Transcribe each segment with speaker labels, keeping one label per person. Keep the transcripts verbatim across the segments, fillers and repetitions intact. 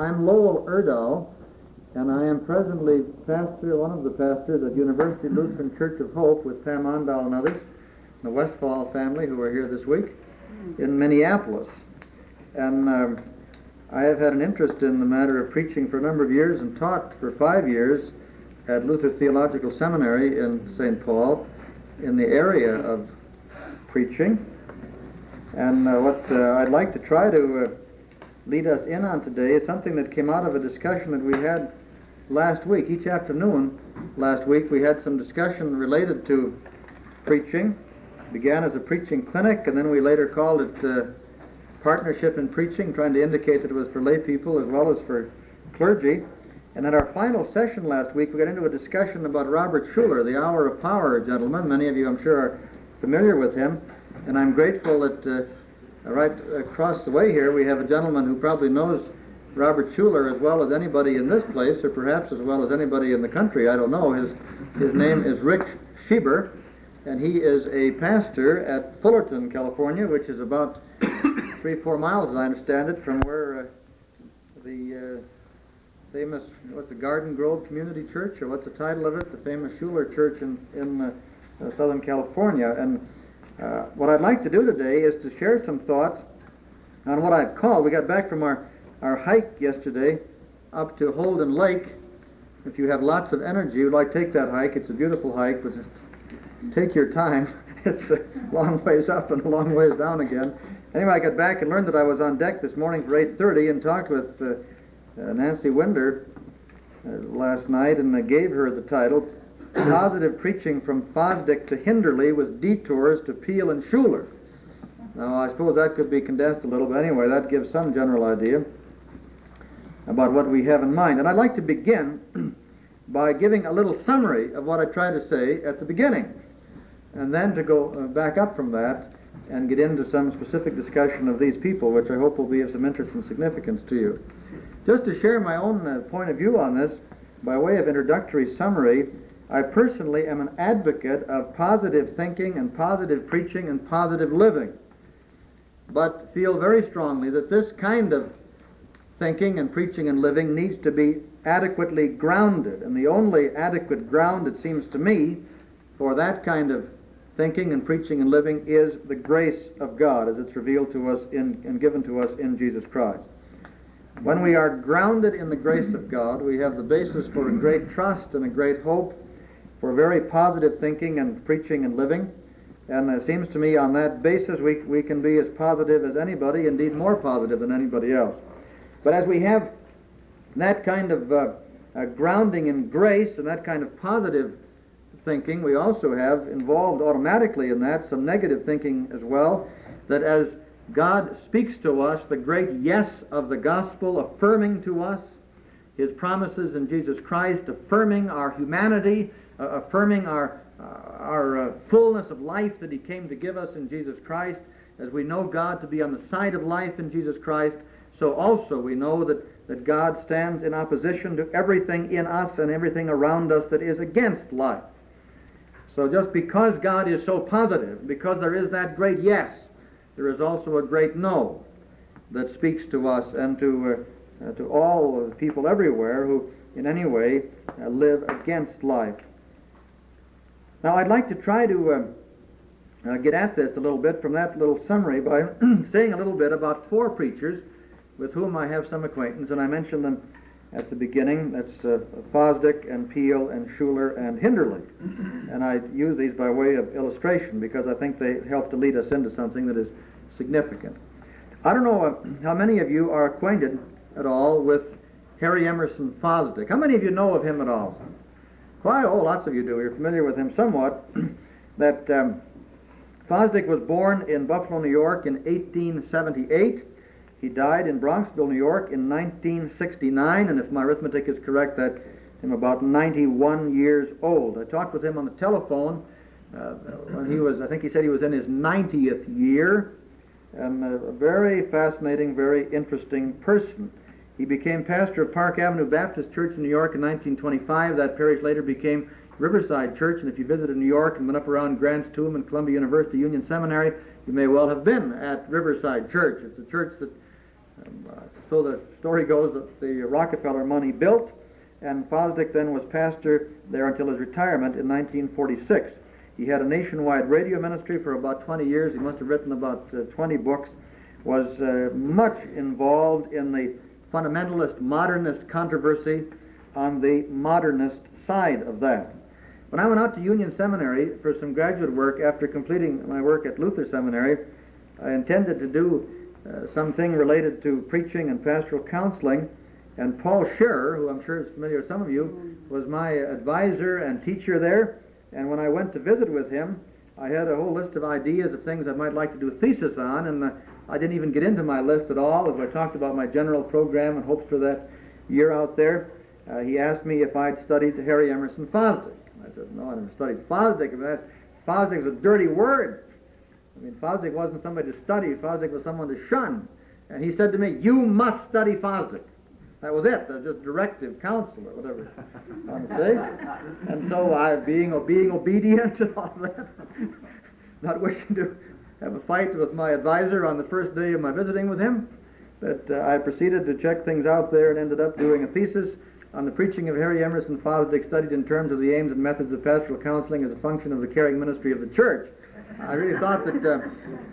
Speaker 1: I'm Lowell Erdahl, and I am presently pastor, one of the pastors at University Lutheran Church of Hope with Pam Ondahl and others, the Westfall family who are here this week, in Minneapolis. And um, I have had an interest in the matter of preaching for a number of years and taught for five years at Luther Theological Seminary in Saint Paul in the area of preaching. And uh, what uh, I'd like to try to uh, lead us in on today is something that came out of a discussion that we had last week. Each afternoon last week we had some discussion related to preaching. It began as a preaching clinic, and then we later called it uh, Partnership in Preaching, trying to indicate that it was for lay people as well as for clergy. And at our final session last week, we got into a discussion about Robert Schuller, the Hour of Power gentleman. Many of you, I'm sure, are familiar with him. And I'm grateful that uh, right across the way here, we have a gentleman who probably knows Robert Schuller as well as anybody in this place, or perhaps as well as anybody in the country. I don't know. His, his name is Rich Schieber, and he is a pastor at Fullerton, California, which is about three, four miles, as I understand it, from where uh, the uh, famous, what's the Garden Grove Community Church, or what's the title of it? The famous Schuller Church in, in uh, uh, Southern California. And uh, what I'd like to do today is to share some thoughts on what I've called, we got back from our, our hike yesterday up to Holden Lake. If you have lots of energy, you'd like to take that hike. It's a beautiful hike, but just take your time. It's a long ways up and a long ways down again. Anyway, I got back and learned that I was on deck this morning for eight thirty and talked with uh, uh, Nancy Winder uh, last night, and I gave her the title, Positive Preaching from Fosdick to Hinderley with Detours to Peel and Schuller. Now, I suppose that could be condensed a little, but anyway, that gives some general idea about what we have in mind. And I'd like to begin by giving a little summary of what I tried to say at the beginning, and then to go uh, back up from that and get into some specific discussion of these people, which I hope will be of some interest and significance to you. Just to share my own uh, point of view on this, by way of introductory summary, I personally am an advocate of positive thinking and positive preaching and positive living, but feel very strongly that this kind of thinking and preaching and living needs to be adequately grounded, and the only adequate ground, it seems to me, for that kind of thinking and preaching and living is the grace of God as it's revealed to us in, and given to us in Jesus Christ. When we are grounded in the grace of God, we have the basis for a great trust and a great hope, for very positive thinking and preaching and living. And it seems to me on that basis we, we can be as positive as anybody, indeed more positive than anybody else. But as we have that kind of uh, uh, grounding in grace and that kind of positive thinking, we also have involved automatically in that some negative thinking as well, that as God speaks to us the great yes of the gospel, affirming to us His promises in Jesus Christ, affirming our humanity, uh, affirming our, uh, our uh, fullness of life that He came to give us in Jesus Christ. As we know God to be on the side of life in Jesus Christ, so also we know that, that God stands in opposition to everything in us and everything around us that is against life. So just because God is so positive, because there is that great yes, there is also a great no that speaks to us and to, uh, uh, to all people everywhere who in any way uh, live against life. Now I'd like to try to uh, uh, get at this a little bit from that little summary by saying a little bit about four preachers with whom I have some acquaintance, and I mentioned them at the beginning. That's uh, Fosdick and Peel and Schuller and Hinderley. And I use these by way of illustration because I think they help to lead us into something that is significant. I don't know uh, how many of you are acquainted at all with Harry Emerson Fosdick. How many of you know of him at all? Why, oh, lots of you do. You're familiar with him somewhat. That um, Fosdick was born in Buffalo, New York in eighteen seventy-eight. He died in Bronxville, New York in nineteen sixty-nine, and if my arithmetic is correct, that him about ninety-one years old. I talked with him on the telephone uh, when he was, I think he said he was in his ninetieth year, and a very fascinating, very interesting person. He became pastor of Park Avenue Baptist Church in New York in nineteen twenty-five. That parish later became Riverside Church, and if you visited New York and went up around Grant's Tomb and Columbia University Union Seminary, you may well have been at Riverside Church. It's a church that Um, uh, so the story goes that the Rockefeller money built, and Fosdick then was pastor there until his retirement in nineteen forty-six. He had a nationwide radio ministry for about twenty years. He must have written about uh, twenty books, was uh, much involved in the fundamentalist modernist controversy on the modernist side of that. When I went out to Union Seminary for some graduate work after completing my work at Luther Seminary, I intended to do uh, something related to preaching and pastoral counseling, and Paul Scherer, who I'm sure is familiar with some of you, was my advisor and teacher there. And when I went to visit with him, I had a whole list of ideas of things I might like to do a thesis on, and uh, I didn't even get into my list at all as I talked about my general program and hopes for that year out there. Uh, he asked me if I'd studied Harry Emerson Fosdick. I said, no, I never studied Fosdick. I mean, that, Fosdick was a dirty word. I mean, Fosdick wasn't somebody to study. Fosdick was someone to shun. And he said to me, you must study Fosdick. That was it. That was just directive, counsel, or whatever I want to say. And so I, being, being obedient to all that, not wishing to have a fight with my advisor on the first day of my visiting with him, that uh, I proceeded to check things out there and ended up doing a thesis on the preaching of Harry Emerson Fosdick, studied in terms of the aims and methods of pastoral counseling as a function of the caring ministry of the church. I really thought that uh,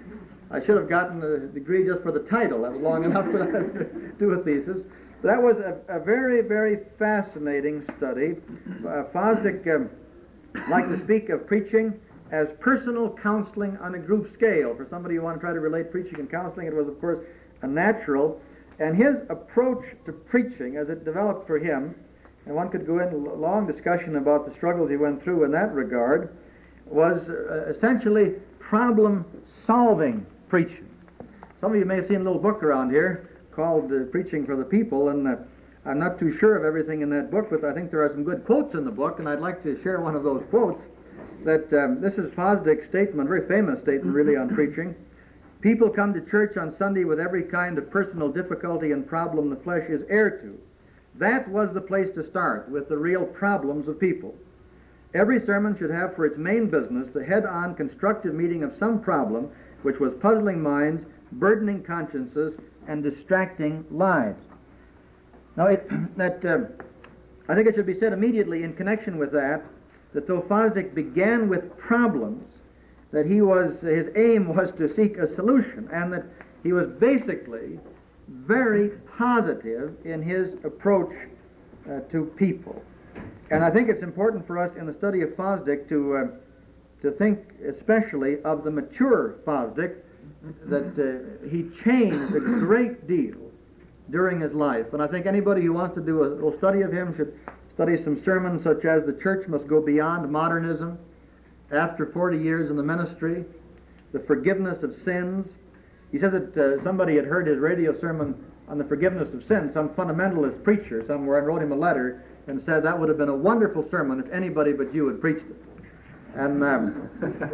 Speaker 1: I should have gotten a degree just for the title. That was long enough for that to do a thesis. That was a, a very, very fascinating study. Uh, Fosdick um, liked to speak of preaching as personal counseling on a group scale. For somebody who wanted to try to relate preaching and counseling, it was, of course, a natural. And his approach to preaching, as it developed for him, and one could go into a long discussion about the struggles he went through in that regard, was uh, essentially problem-solving preaching. Some of you may have seen a little book around here called uh, Preaching for the People, and uh, I'm not too sure of everything in that book, but I think there are some good quotes in the book, and I'd like to share one of those quotes. That um, this is Fosdick's statement, a very famous statement really on preaching. People come to church on Sunday with every kind of personal difficulty and problem the flesh is heir to. That was the place to start, with the real problems of people. Every sermon should have for its main business the head-on constructive meeting of some problem which was puzzling minds, burdening consciences, and distracting lives. Now, it, that uh, I think it should be said immediately in connection with that, that though Fosdick began with problems, that he was, his aim was to seek a solution, and that he was basically very positive in his approach uh, to people. And I think it's important for us in the study of Fosdick to uh, to think especially of the mature Fosdick, that uh, he changed a great deal during his life. And I think anybody who wants to do a little study of him should study some sermons such as The Church Must Go Beyond Modernism, After forty years in the Ministry, The Forgiveness of Sins. He said that uh, somebody had heard his radio sermon on the forgiveness of sins. Some fundamentalist preacher somewhere, and wrote him a letter and said that would have been a wonderful sermon if anybody but you had preached it. And um,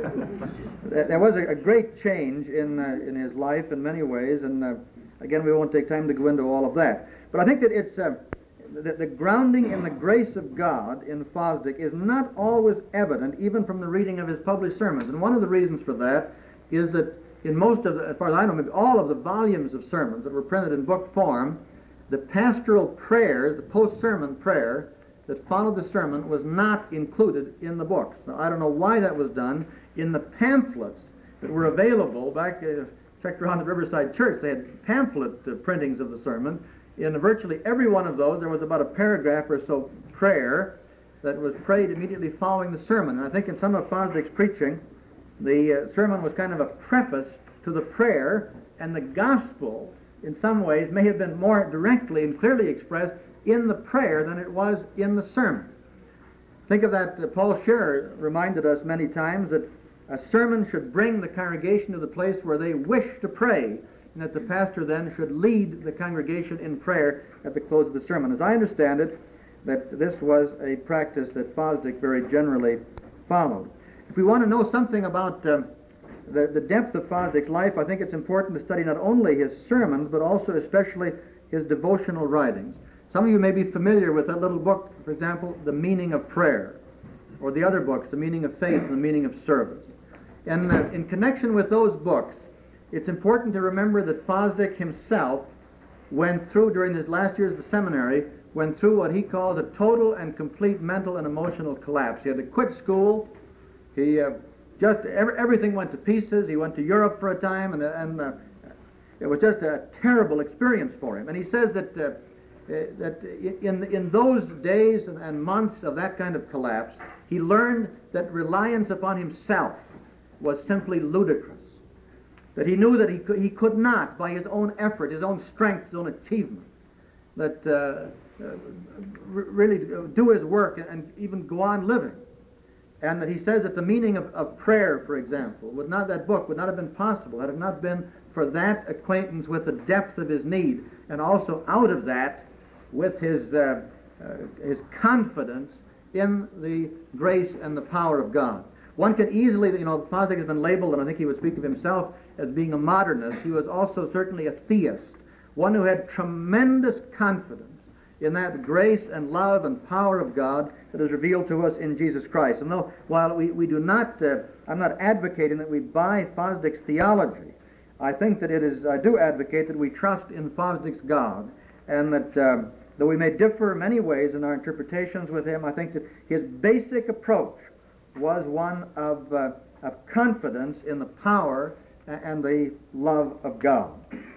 Speaker 1: there was a, a great change in uh, in his life in many ways, and uh, again, we won't take time to go into all of that. But I think that it's uh, the, the grounding in the grace of God in Fosdick is not always evident, even from the reading of his published sermons. And one of the reasons for that is that in most of the, as far as I know, maybe all of the volumes of sermons that were printed in book form, the pastoral prayers, the post-sermon prayer that followed the sermon was not included in the books. Now, I don't know why that was done. In the pamphlets that were available, back, uh, checked around at Riverside Church, they had pamphlet uh, printings of the sermons. In virtually every one of those, there was about a paragraph or so prayer that was prayed immediately following the sermon. And I think in some of Fosdick's preaching, the uh, sermon was kind of a preface to the prayer, and the gospel, in some ways, may have been more directly and clearly expressed in the prayer than it was in the sermon. Think of that. Uh, Paul Scherer reminded us many times that a sermon should bring the congregation to the place where they wish to pray, and that the pastor then should lead the congregation in prayer at the close of the sermon. As I understand it, that this was a practice that Fosdick very generally followed. If we want to know something about um, the, the depth of Fosdick's life, I think it's important to study not only his sermons, but also especially his devotional writings. Some of you may be familiar with that little book, for example, The Meaning of Prayer, or the other books, The Meaning of Faith and The Meaning of Service. And uh, in connection with those books, it's important to remember that Fosdick himself went through, during his last years of the seminary, went through what he calls a total and complete mental and emotional collapse. He had to quit school. He uh, just, every, everything went to pieces. He went to Europe for a time, and, and uh, it was just a terrible experience for him. And he says that, uh, that in, in those days and, and months of that kind of collapse, he learned that reliance upon himself was simply ludicrous. That he knew that he could, he could not, by his own effort, his own strength, his own achievement, that uh, uh, really do his work and even go on living. And that he says that the meaning of, of prayer, for example, would not, that book would not have been possible had it not been for that acquaintance with the depth of his need, and also out of that with his, uh, uh, his confidence in the grace and the power of God. One can easily, you know, Fosdick has been labeled, and I think he would speak of himself as being a modernist. He was also certainly a theist, one who had tremendous confidence in that grace and love and power of God that is revealed to us in Jesus Christ. And though, while we, we do not, uh, I'm not advocating that we buy Fosdick's theology, I think that it is, I do advocate that we trust in Fosdick's God, and that uh, though we may differ in many ways in our interpretations with him, I think that his basic approach was one of, uh, of confidence in the power and the love of God.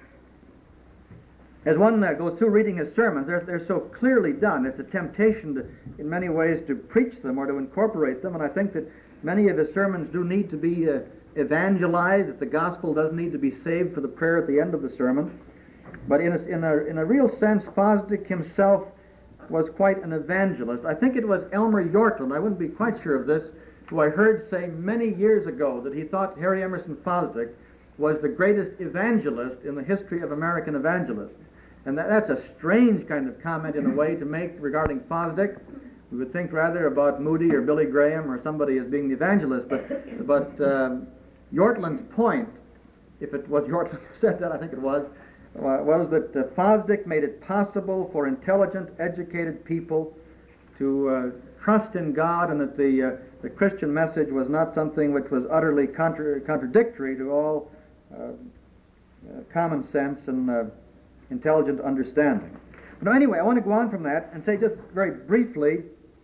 Speaker 1: As one uh, goes through reading his sermons, they're, they're so clearly done. It's a temptation to, in many ways, to preach them or to incorporate them, and I think that many of his sermons do need to be uh, evangelized, that the gospel does need to be saved for the prayer at the end of the sermon. But in a, in a, in a real sense, Fosdick himself was quite an evangelist. I think it was Elmer Yortland, I wouldn't be quite sure of this, who I heard say many years ago that he thought Harry Emerson Fosdick was the greatest evangelist in the history of American evangelism. And that, that's a strange kind of comment in a way to make regarding Fosdick. We would think rather about Moody or Billy Graham or somebody as being the evangelist, but, but um, Yortland's point, if it was Yortland who said that, I think it was, uh, was that uh, Fosdick made it possible for intelligent, educated people to uh, trust in God, and that the, uh, the Christian message was not something which was utterly contra- contradictory to all uh, uh, common sense and uh, intelligent understanding. But anyway, I want to go on from that and say just very briefly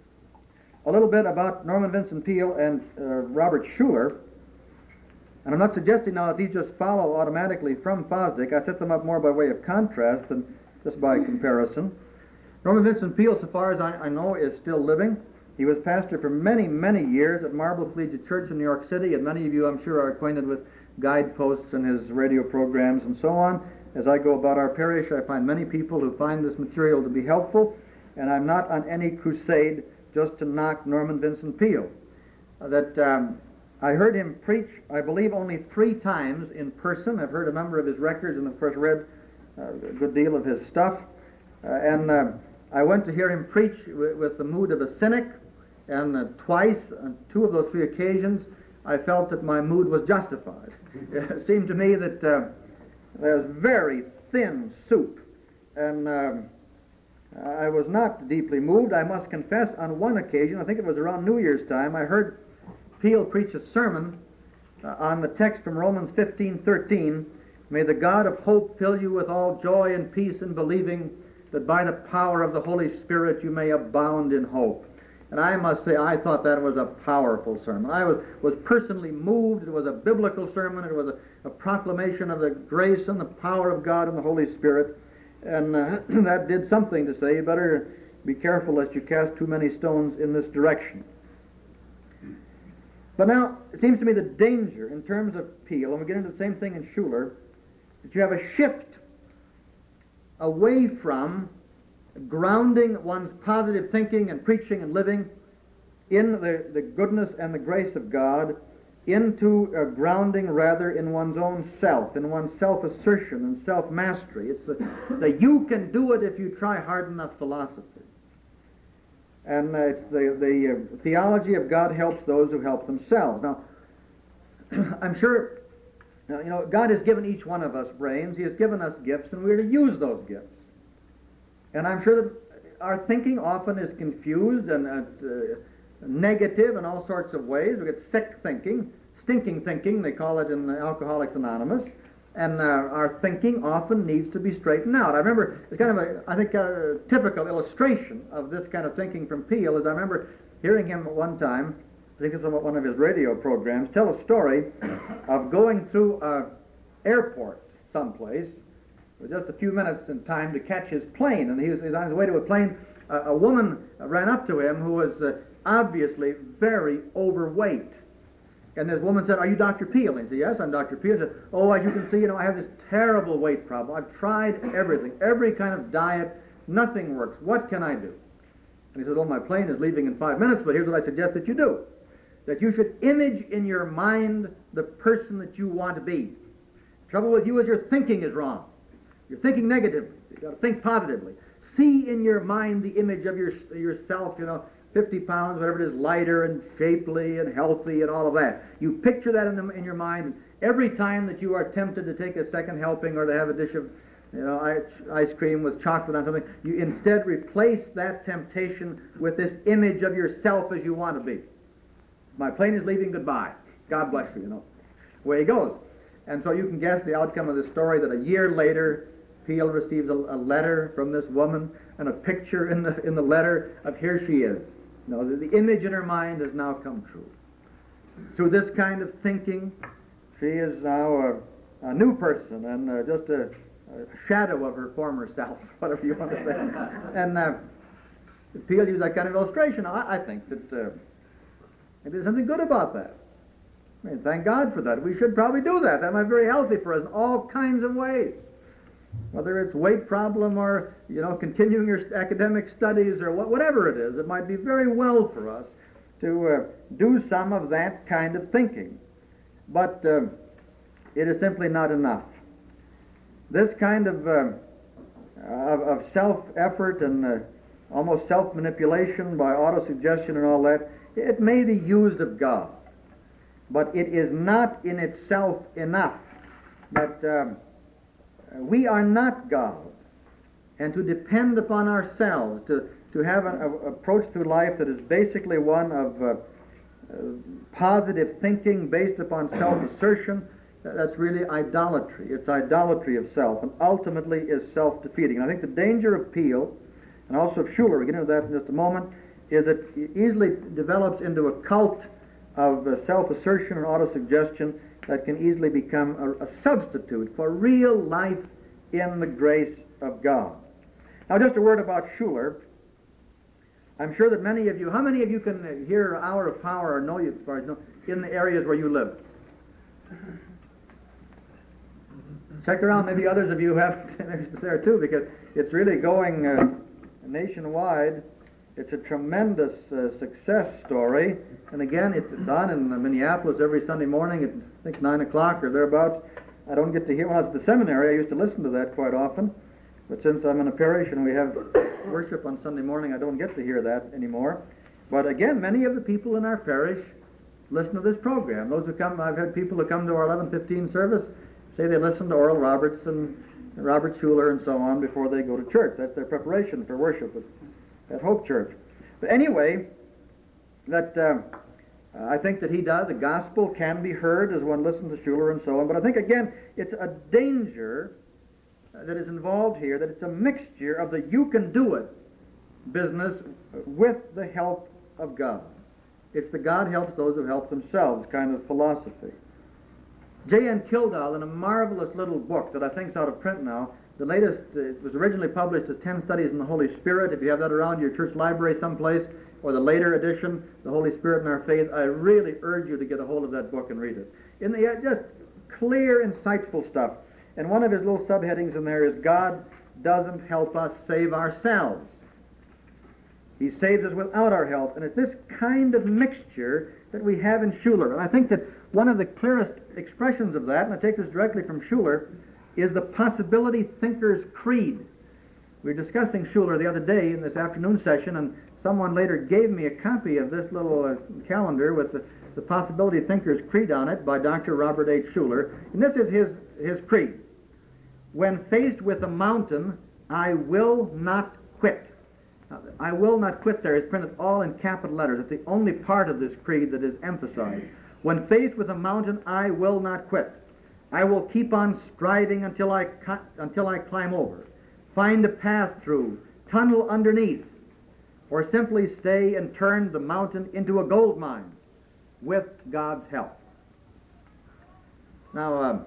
Speaker 1: a little bit about Norman Vincent Peale and uh, Robert Schuller. And I'm not suggesting now that these just follow automatically from Fosdick. I set them up more by way of contrast than just by comparison. Norman Vincent Peale, so far as I, I know, is still living. He was pastor for many, many years at Marble Collegiate Church in New York City, and many of you, I'm sure, are acquainted with guideposts and his radio programs and so on. As I go about our parish, I find many people who find this material to be helpful, and I'm not on any crusade just to knock Norman Vincent Peale. Uh, that um, I heard him preach, I believe, only three times in person. I've heard a number of his records and, of course, read uh, a good deal of his stuff. Uh, and uh, I went to hear him preach w- with the mood of a cynic, and uh, twice, on two of those three occasions, I felt that my mood was justified. It seemed to me that uh, there was very thin soup, and um, I was not deeply moved. I must confess, on one occasion, I think it was around New Year's time, I heard Peale preach a sermon uh, on the text from Romans fifteen thirteen, "May the God of hope fill you with all joy and peace in believing, that by the power of the Holy Spirit you may abound in hope." And I must say, I thought that was a powerful sermon. I was, was personally moved. It was a biblical sermon. It was a, a proclamation of the grace and the power of God and the Holy Spirit. And uh, that did something to say, you better be careful lest you cast too many stones in this direction. But now, it seems to me the danger in terms of Peale, and we get into the same thing in Schuller, that you have a shift away from grounding one's positive thinking and preaching and living in the, the goodness and the grace of God, into a grounding rather in one's own self, in one's self-assertion and self-mastery. It's the, the you can do it if you try hard enough philosophy. And uh, it's the, the uh, theology of God helps those who help themselves. Now, I'm sure, uh, you know, God has given each one of us brains. He has given us gifts, and we're to use those gifts. And I'm sure that our thinking often is confused and uh, negative in all sorts of ways. We get sick thinking, stinking thinking, they call it in Alcoholics Anonymous. And uh, our thinking often needs to be straightened out. I remember, it's kind of a, I think, a typical illustration of this kind of thinking from Peale is I remember hearing him at one time, I think it's on one of his radio programs, tell a story of going through an airport someplace with just a few minutes in time to catch his plane. And he was, he was on his way to a plane. Uh, a woman ran up to him who was uh, obviously very overweight. And this woman said, "Are you Doctor Peale?" And he said, "Yes, I'm Doctor Peale." He said, "Oh, as you can see, you know, I have this terrible weight problem. I've tried everything, every kind of diet. Nothing works. What can I do?" And he said, "Oh, my plane is leaving in five minutes, but here's what I suggest that you do. That you should image in your mind the person that you want to be. The trouble with you is your thinking is wrong. You're thinking negatively. You've got to think positively. See in your mind the image of your, yourself, you know, fifty pounds, whatever it is, lighter and shapely and healthy and all of that. You picture that in, the, in your mind. Every time that you are tempted to take a second helping or to have a dish of you know, ice cream with chocolate on something, you instead replace that temptation with this image of yourself as you want to be. My plane is leaving, goodbye. God bless you, you know. Away he goes. And so you can guess the outcome of the story that a year later, Peale receives a, a letter from this woman and a picture in the in the letter of here she is. You know, the, the image in her mind has now come true. Through this kind of thinking, she is now a, a new person and uh, just a, a shadow of her former self, whatever you want to say. And uh, Peale used that kind of illustration. I, I think that uh, maybe there's something good about that. I mean, thank God for that. We should probably do that. That might be very healthy for us in all kinds of ways. Whether it's weight problem or, you know, continuing your academic studies or wh- whatever it is, it might be very well for us to uh, do some of that kind of thinking. But uh, it is simply not enough. This kind of, uh, of, of self-effort and uh, almost self-manipulation by autosuggestion and all that, it may be used of God. But it is not in itself enough. That um, we are not God. And to depend upon ourselves, to, to have an a, approach through life that is basically one of uh, uh, positive thinking based upon self-assertion, that's really idolatry. It's idolatry of self, and ultimately is self-defeating. And I think the danger of Peale, and also of Schuller, we'll get into that in just a moment, is that it easily develops into a cult of uh, self-assertion and autosuggestion that can easily become a, a substitute for real life in the grace of God. Now, just a word about Schuller. I'm sure that many of you, how many of you can hear Hour of Power or know you as far as know, in the areas where you live? Check around, maybe others of you have there too, because it's really going uh, nationwide. It's a tremendous uh, success story, and again, it's, it's on in uh, Minneapolis every Sunday morning at, I think, nine o'clock or thereabouts. I don't get to hear, when I was at the seminary, I used to listen to that quite often, but since I'm in a parish and we have worship on Sunday morning, I don't get to hear that anymore. But again, many of the people in our parish listen to this program. Those who come, I've had people who come to our eleven fifteen service say they listen to Oral Roberts and Robert Schuller and so on before they go to church. That's their preparation for worship at Hope Church. But anyway, that uh, I think that he does. The gospel can be heard as one listens to Schuller and so on. But I think, again, it's a danger that is involved here, that it's a mixture of the you can do it business with the help of God. It's the God helps those who help themselves kind of philosophy. J N Kildall, in a marvelous little book that I think is out of print now, the latest, uh, it was originally published as Ten Studies in the Holy Spirit. If you have that around your church library someplace, or the later edition, The Holy Spirit and Our Faith, I really urge you to get a hold of that book and read it. In the uh, just clear, insightful stuff. And one of his little subheadings in there is, God doesn't help us save ourselves. He saves us without our help. And it's this kind of mixture that we have in Schuller. And I think that one of the clearest expressions of that, and I take this directly from Schuller, is the possibility thinker's creed. We were discussing Schuller the other day in this afternoon session, and someone later gave me a copy of this little uh, calendar with the, the possibility thinker's creed on it by Doctor Robert H. Schuller. And this is his, his creed. When faced with a mountain, I will not quit. Now, I will not quit there is printed all in capital letters. It's the only part of this creed that is emphasized. When faced with a mountain, I will not quit. I will keep on striving until I, cut, until I climb over, find a pass-through, tunnel underneath, or simply stay and turn the mountain into a gold mine with God's help. Now, um,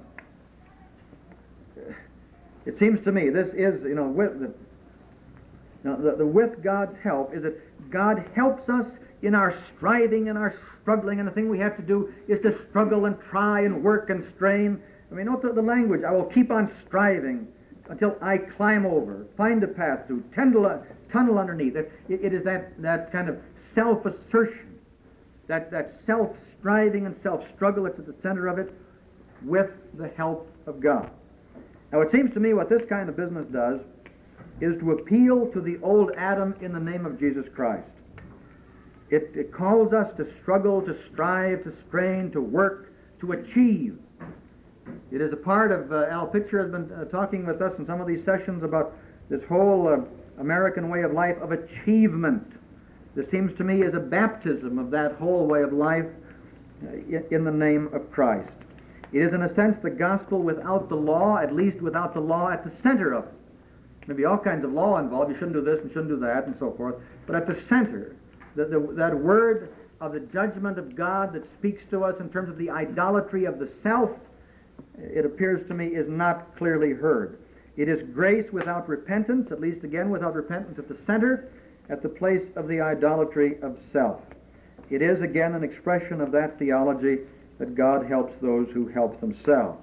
Speaker 1: it seems to me this is, you know, with the, now the, the with God's help is that God helps us in our striving and our struggling, and the thing we have to do is to struggle and try and work and strain. I mean, note the, the language. I will keep on striving until I climb over, find a path through, tunnel, tunnel underneath. It, it is that, that kind of self-assertion, that, that self-striving and self-struggle that's at the center of it, with the help of God. Now, it seems to me what this kind of business does is to appeal to the old Adam in the name of Jesus Christ. It, it calls us to struggle, to strive, to strain, to work, to achieve. It is a part of, uh, Al Pitcher has been uh, talking with us in some of these sessions about this whole uh, American way of life of achievement. This seems to me is a baptism of that whole way of life uh, in, in the name of Christ. It is, in a sense, the gospel without the law, at least without the law at the center of it. Maybe all kinds of law involved. You shouldn't do this and shouldn't do that and so forth. But at the center, the, the, that word of the judgment of God that speaks to us in terms of the idolatry of the self, it appears to me, is not clearly heard. It is grace without repentance, at least again without repentance at the center, at the place of the idolatry of self. It is again an expression of that theology that God helps those who help themselves.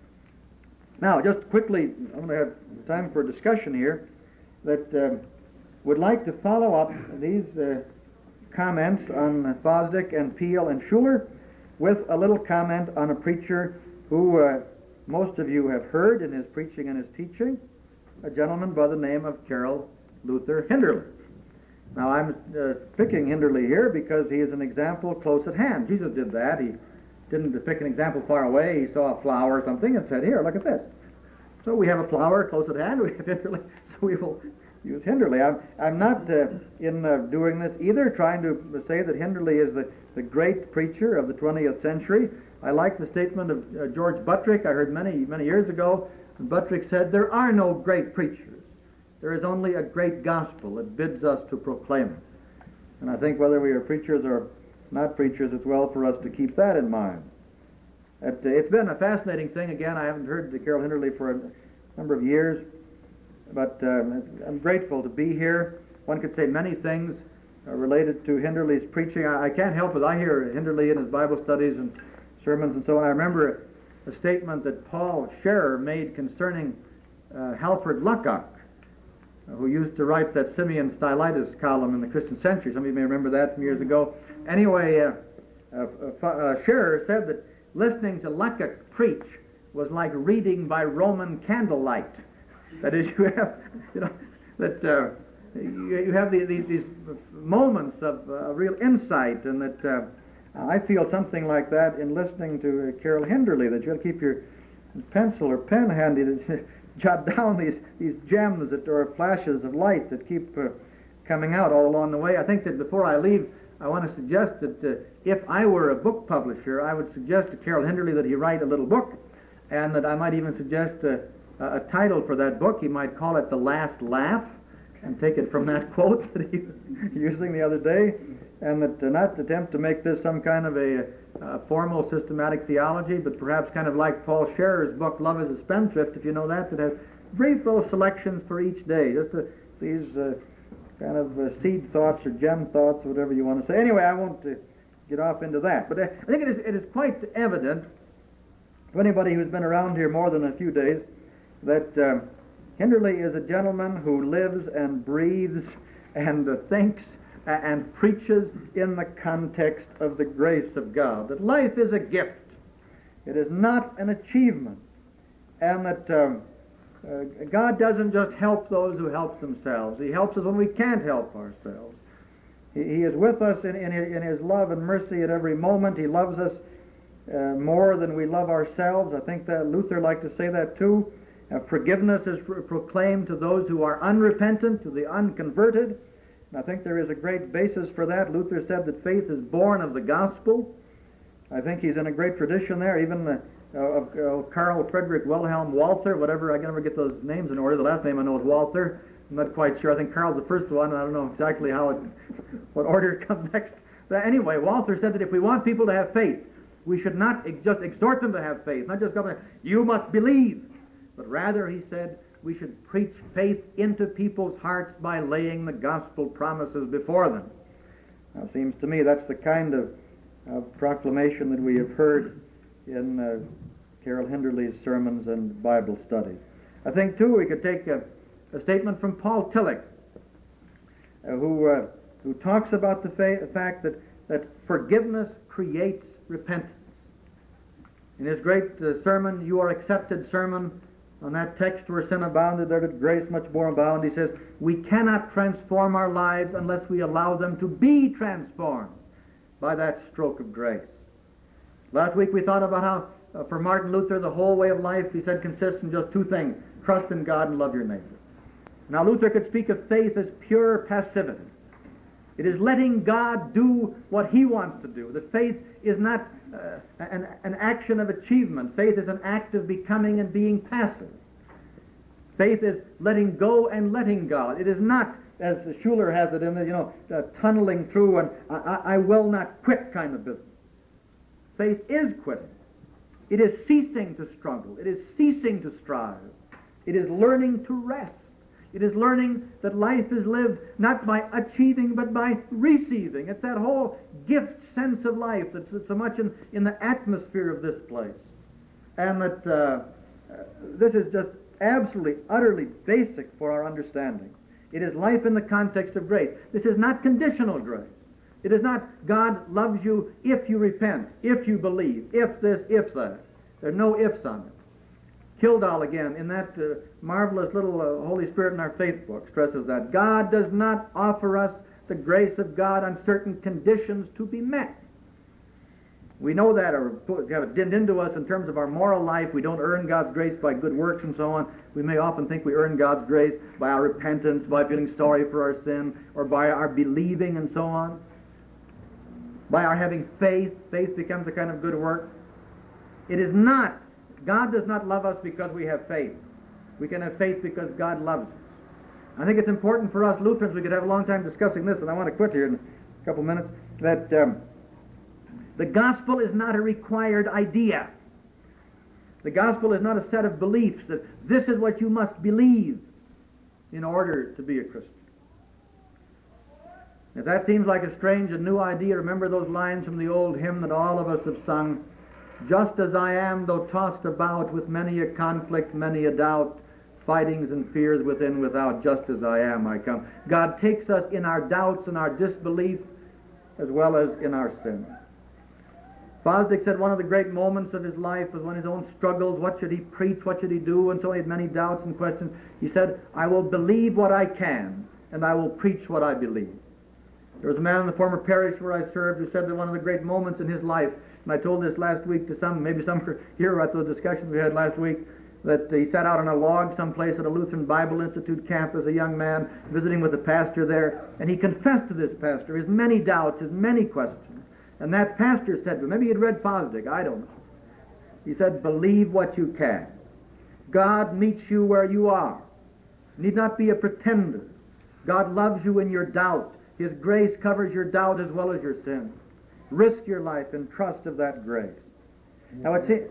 Speaker 1: Now, just quickly, I'm going to have time for a discussion here, that uh, would like to follow up these uh, comments on Fosdick and Peel and Schuller with a little comment on a preacher who uh, most of you have heard in his preaching and his teaching, a gentleman by the name of Carroll Luther Hinderlich. Now, I'm uh, picking Hinderlich here because he is an example close at hand. Jesus did that. He didn't pick an example far away. He saw a flower or something and said, here, look at this. So we have a flower close at hand. We have Hinderlich, so we will use Hinderlich. I'm, I'm not uh, in uh, doing this either, trying to say that Hinderlich is the, the great preacher of the twentieth century. I like the statement of uh, George Buttrick I heard many, many years ago. Buttrick said, there are no great preachers. There is only a great gospel that bids us to proclaim it. And I think whether we are preachers or not preachers, it's well for us to keep that in mind. It, uh, it's been a fascinating thing. Again, I haven't heard the Carroll Hinderlich for a number of years, but um, I'm grateful to be here. One could say many things uh, related to Hinderlich's preaching. I, I can't help it. I hear Hinderlich in his Bible studies and sermons and so on. I remember a statement that Paul Scherer made concerning uh, Halford Luckock, uh, who used to write that Simeon Stylitis column in the Christian Century. Some of you may remember that from years ago. Anyway, uh, uh, uh, Scherer said that listening to Luckock preach was like reading by Roman candlelight. That is, you have, you know, that uh, you, you have the, these, these moments of uh, real insight, and that uh, I feel something like that in listening to uh, Carroll Hinderlich, that you'll keep your pencil or pen handy to jot down these, these gems that are flashes of light that keep uh, coming out all along the way. I think that before I leave, I want to suggest that uh, if I were a book publisher, I would suggest to Carroll Hinderlich that he write a little book, and that I might even suggest uh, a title for that book. He might call it The Last Laugh, and take it from that quote that he was using the other day, and that uh, not attempt to make this some kind of a, a formal systematic theology, but perhaps kind of like Paul Scherer's book, Love is a Spendthrift, if you know that, that has brief little selections for each day, just uh, these uh, kind of uh, seed thoughts or gem thoughts, whatever you want to say. Anyway, I won't uh, get off into that. But uh, I think it is, it is quite evident to anybody who's been around here more than a few days that uh, Hinderlich is a gentleman who lives and breathes and uh, thinks uh, and preaches in the context of the grace of God, that life is a gift. It is not an achievement. And that um, uh, God doesn't just help those who help themselves. He helps us when we can't help ourselves. He, he is with us in, in, in His love and mercy at every moment. He loves us uh, more than we love ourselves. I think that Luther liked to say that too. Uh, forgiveness is pro- proclaimed to those who are unrepentant, to the unconverted. And I think there is a great basis for that. Luther said that faith is born of the gospel. I think he's in a great tradition there. Even the, uh, of uh, Carl Friedrich Wilhelm Walther, whatever, I can never get those names in order. The last name I know is Walther. I'm not quite sure. I think Carl's the first one. I don't know exactly how it, what order it comes next. But anyway, Walther said that if we want people to have faith, we should not ex- just exhort them to have faith, not just go, you must believe, but rather, he said, we should preach faith into people's hearts by laying the gospel promises before them. Now, it seems to me that's the kind of, of proclamation that we have heard in uh, Carol Hinderley's sermons and Bible studies. I think, too, we could take a, a statement from Paul Tillich, uh, who uh, who talks about the fa- fact that, that forgiveness creates repentance. In his great uh, sermon, You Are Accepted sermon, on that text, where sin abounded, there did grace much more abound, he says, we cannot transform our lives unless we allow them to be transformed by that stroke of grace. Last week we thought about how, uh, for Martin Luther, the whole way of life, he said, consists in just two things: trust in God and love your neighbor. Now, Luther could speak of faith as pure passivity. It is letting God do what he wants to do. That faith is not uh, an, an action of achievement. Faith is an act of becoming and being passive. Faith is letting go and letting God. It is not, as Schuller has it in the, you know, uh, tunneling through and I, I, I will not quit kind of business. Faith is quitting. It is ceasing to struggle. It is ceasing to strive. It is learning to rest. It is learning that life is lived not by achieving but by receiving. It's that whole gift sense of life that's, that's so much in, in the atmosphere of this place. And that uh, uh, this is just absolutely, utterly basic for our understanding. It is life in the context of grace. This is not conditional grace. It is not God loves you if you repent, if you believe, if this, if that. There are no ifs on it. Kildall, again, in that uh, marvelous little uh, Holy Spirit in Our Faith book, stresses that God does not offer us the grace of God on certain conditions to be met. We know that, or put, have it dinned into us in terms of our moral life. We don't earn God's grace by good works and so on. We may often think we earn God's grace by our repentance, by feeling sorry for our sin, or by our believing and so on. By our having faith. Faith becomes a kind of good work. It is not. God does not love us because we have faith. We can have faith because God loves us. I think it's important for us Lutherans, we could have a long time discussing this, and I want to quit here in a couple minutes, that um, the gospel is not a required idea. The gospel is not a set of beliefs that this is what you must believe in order to be a Christian. If that seems like a strange and new idea, remember those lines from the old hymn that all of us have sung: just as I am, though tossed about with many a conflict, many a doubt, fightings and fears within, without, just as I am, I come. God takes us in our doubts and our disbelief as well as in our sin. Fosdick said one of the great moments of his life was when his own struggles, what should he preach, what should he do, and so he had many doubts and questions. He said, I will believe what I can, and I will preach what I believe. There was a man in the former parish where I served who said that one of the great moments in his life, and I told this last week to some, maybe some were here at those discussions we had last week, that he sat out on a log someplace at a Lutheran Bible Institute camp as a young man, visiting with the pastor there, and he confessed to this pastor his many doubts, his many questions. And that pastor said to him, maybe he had read Fosdick, I don't know. He said, believe what you can. God meets you where you are. You need not be a pretender. God loves you in your doubt. His grace covers your doubt as well as your sin. Risk your life in trust of that grace. Now, it, se-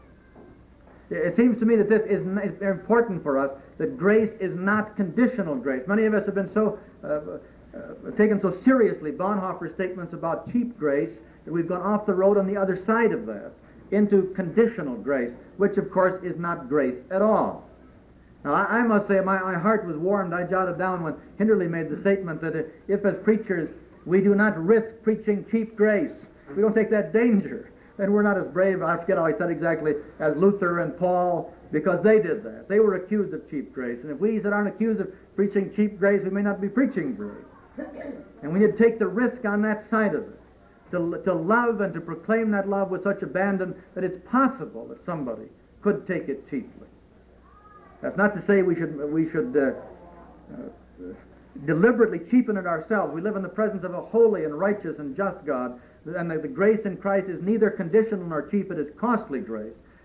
Speaker 1: it seems to me that this is n- important for us, that grace is not conditional grace. Many of us have been so uh, uh, taken so seriously Bonhoeffer's statements about cheap grace that we've gone off the road on the other side of that into conditional grace, which, of course, is not grace at all. Now, I, I must say my, my heart was warmed. I jotted down when Hinderley made the statement that if, as preachers, we do not risk preaching cheap grace, we don't take that danger, then we're not as brave, I forget how I said exactly, as Luther and Paul, because they did that. They were accused of cheap grace. And if we that aren't accused of preaching cheap grace, we may not be preaching grace. And we need to take the risk on that side of it, to, to love and to proclaim that love with such abandon that it's possible that somebody could take it cheaply. That's not to say we should we should uh, uh, deliberately cheapen it ourselves. We live in the presence of a holy and righteous and just God, and the, the grace in Christ is neither conditional nor cheap. It is costly grace.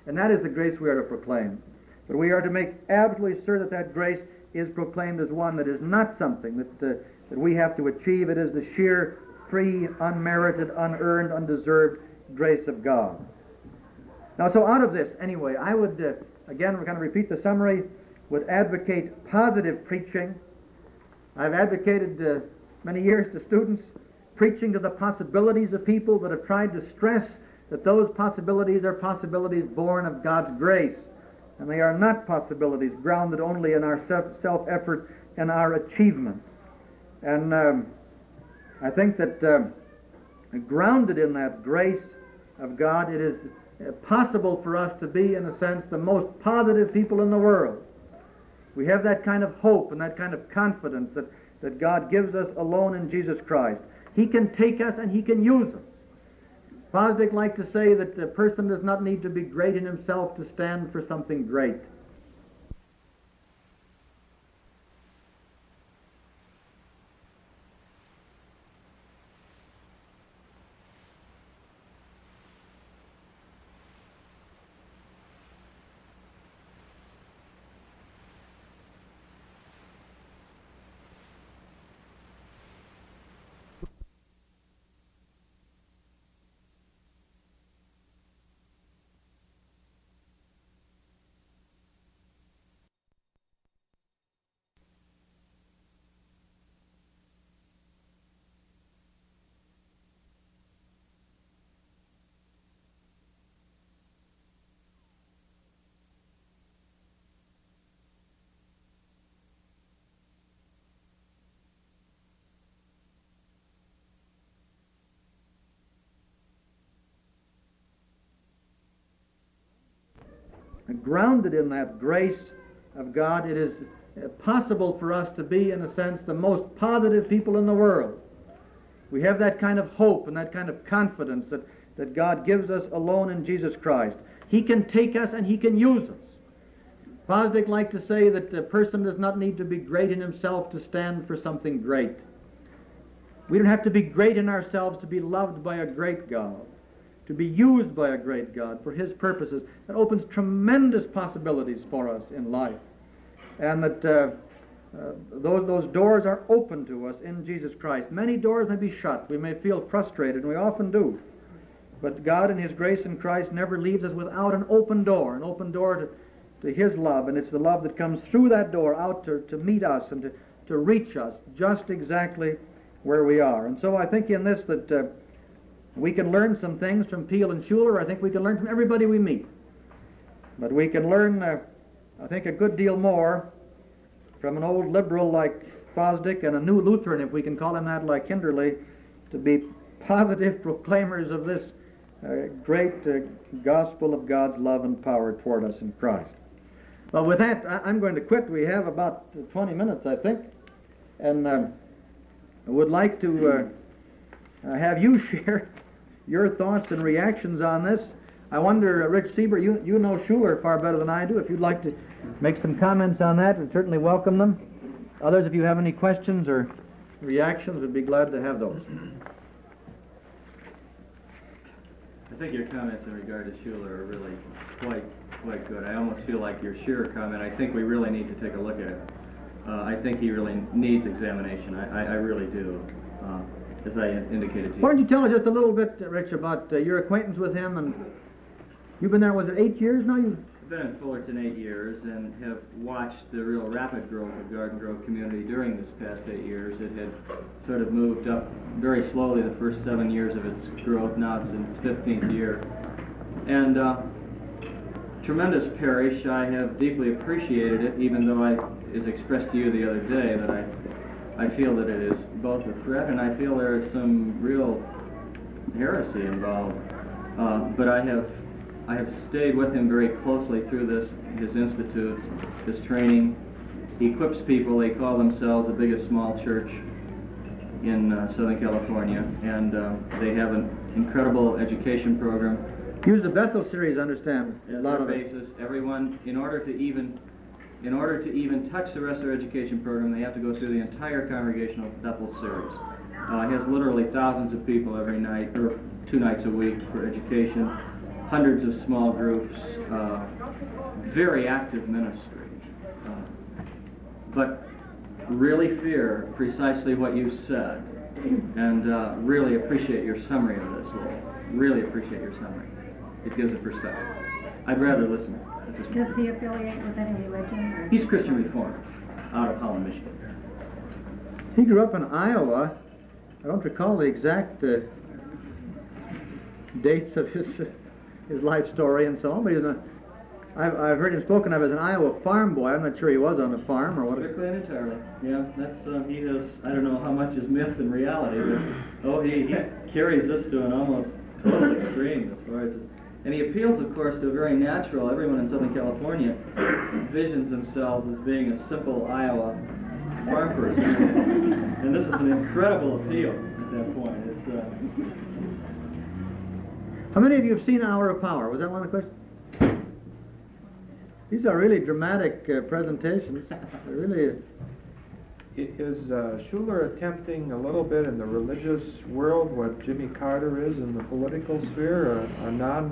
Speaker 1: And that is the grace we are to proclaim. But we are to make absolutely sure that that grace is proclaimed as one that is not something that, uh, that we have to achieve. It is the sheer, free, unmerited, unearned, undeserved grace of God. Now, so out of this, anyway, I would, uh, again, we're going to repeat the summary, would advocate positive preaching. I've advocated uh, many years to students preaching to the possibilities of people, but have tried to stress that those possibilities are possibilities born of God's grace, and they are not possibilities grounded only in our self-effort and our achievement. And um, I think that uh, grounded in that grace of God, it is possible for us to be, in a sense, the most positive people in the world. We have that kind of hope and that kind of confidence that, that God gives us alone in Jesus Christ. He can take us and He can use us. Fosdick liked to say that a person does not need to be great in himself to stand for something great. Grounded in that grace of God, it is possible for us to be, in a sense, the most positive people in the world. We have that kind of hope and that kind of confidence that, that God gives us alone in Jesus Christ. He can take us and He can use us. Fosdick liked to say that a person does not need to be great in himself to stand for something great. We don't have to be great in ourselves to be loved by a great God, to be used by a great God for His purposes. That opens tremendous possibilities for us in life. And that uh, uh, those, those doors are open to us in Jesus Christ. Many doors may be shut. We may feel frustrated, and we often do. But God in His grace in Christ never leaves us without an open door, an open door to, to His love. And it's the love that comes through that door out to, to meet us and to, to reach us just exactly where we are. And so I think in this that uh, we can learn some things from Peel and Schuller. I think we can learn from everybody we meet. But we can learn, uh, I think, a good deal more from an old liberal like Fosdick and a new Lutheran, if we can call him that, like Hinderley, to be positive proclaimers of this uh, great uh, gospel of God's love and power toward us in Christ. Well, with that, I- I'm going to quit. We have about twenty minutes, I think. And uh, I would like to uh, uh, have you share your thoughts and reactions on this. I wonder, uh, Rich Sieber, you, you know Schuller far better than I do. If you'd like to make some comments on that, we'd certainly welcome them. Others, if you have any questions or reactions, we'd be glad to have those.
Speaker 2: I think your comments in regard to Schuller are really quite quite good. I almost feel like your Shearer comment. I think we really need to take a look at it. Uh, I think he really needs examination. I, I, I really do, uh, as I indicated to you.
Speaker 1: Why don't you tell us just a little bit, Rich, about uh, your acquaintance with him? And you've been there, was it eight years now? You've
Speaker 2: I've been in Fullerton eight years and have watched the real rapid growth of Garden Grove community during this past eight years. It had sort of moved up very slowly the first seven years of its growth. Now it's in its fifteenth year. And uh, tremendous parish. I have deeply appreciated it, even though I, as expressed to you the other day, that I, I feel that it is both a threat and I feel there is some real heresy involved. Uh, but I have I have stayed with him very closely through this, his institutes, his training. He equips people. They call themselves the biggest small church in uh, Southern California, and uh, they have an incredible education program.
Speaker 1: used the Bethel series, I understand.
Speaker 2: As
Speaker 1: a lot
Speaker 2: their
Speaker 1: of it.
Speaker 2: basis, everyone, in order to even, in order to even touch the rest of their education program, they have to go through the entire Congregational Bethel series. Uh, it has literally thousands of people every night, or two nights a week for education. hundreds of small groups, uh, very active ministry, uh, but really fear precisely what you said, and uh, really appreciate your summary of this, Lowell. Really appreciate your summary. It gives a perspective. I'd rather listen at this point.
Speaker 3: Does he affiliate with any religion? Or?
Speaker 2: He's Christian Reformed out of Holland, Michigan.
Speaker 1: He grew up in Iowa. I don't recall the exact uh, dates of his uh, his life story and so on, but he's a, I've, I've heard him spoken of as an Iowa farm boy. I'm not sure he was on a farm or what.
Speaker 2: Strictly and entirely. Yeah, that's uh, he has. I don't know how much is myth and reality, but oh, he, he carries this to an almost total extreme as far as. And he appeals, of course, to a very natural. Everyone in Southern California envisions themselves as being a simple Iowa farm person, and this is an incredible appeal at that point. It's. Uh,
Speaker 1: How many of you have seen Hour of Power? Was that one of the questions? These are really dramatic uh, presentations. They're really.
Speaker 4: Is uh, Schuller attempting a little bit in the religious world what Jimmy Carter is in the political sphere, a, a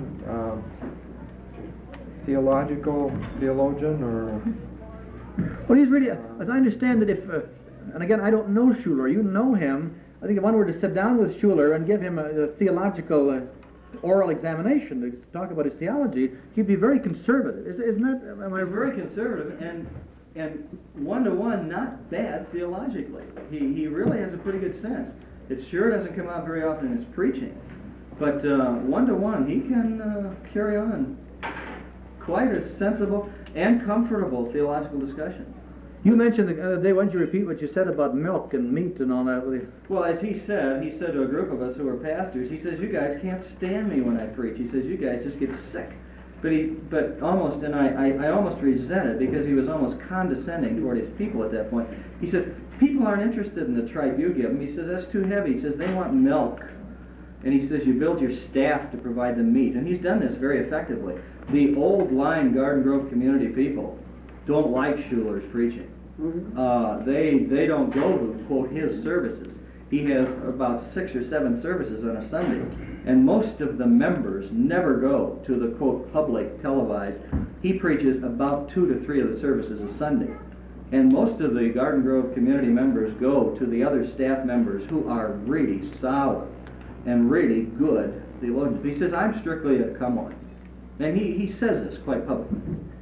Speaker 4: non-theological uh, theologian, or?
Speaker 1: Well, he's really, as I understand it, if, uh, and again, I don't know Schuller, you know him, I think if one were to sit down with Schuller and give him a, a theological uh, oral examination to talk about his theology, he'd be very conservative. Is, isn't that, am I
Speaker 2: He's very conservative, and and one-to-one, not bad theologically. He he really has a pretty good sense. It sure doesn't come out very often in his preaching, but uh, one-to-one, he can uh, carry on quite a sensible and comfortable theological discussion.
Speaker 1: You mentioned the other day, why don't you repeat what you said about milk and meat and all that?
Speaker 2: Well, as he said, he said to a group of us who were pastors, he says, you guys can't stand me when I preach. He says, you guys just get sick. But he, but almost, and I, I, I almost resent it because he was almost condescending toward his people at that point. He said, people aren't interested in the tripe you give them. He says, that's too heavy. He says, they want milk. And he says, you build your staff to provide them meat. And he's done this very effectively. The old line Garden Grove community people don't like Schuller's preaching. Mm-hmm. uh, they, they don't go to, quote, his services. He has about six or seven services on a Sunday, and most of the members never go to the, quote, public televised. He preaches about two to three of the services a Sunday. And most of the Garden Grove community members go to the other staff members who are really solid and really good theologians. He says, I'm strictly a come-on. And he, he says this quite publicly.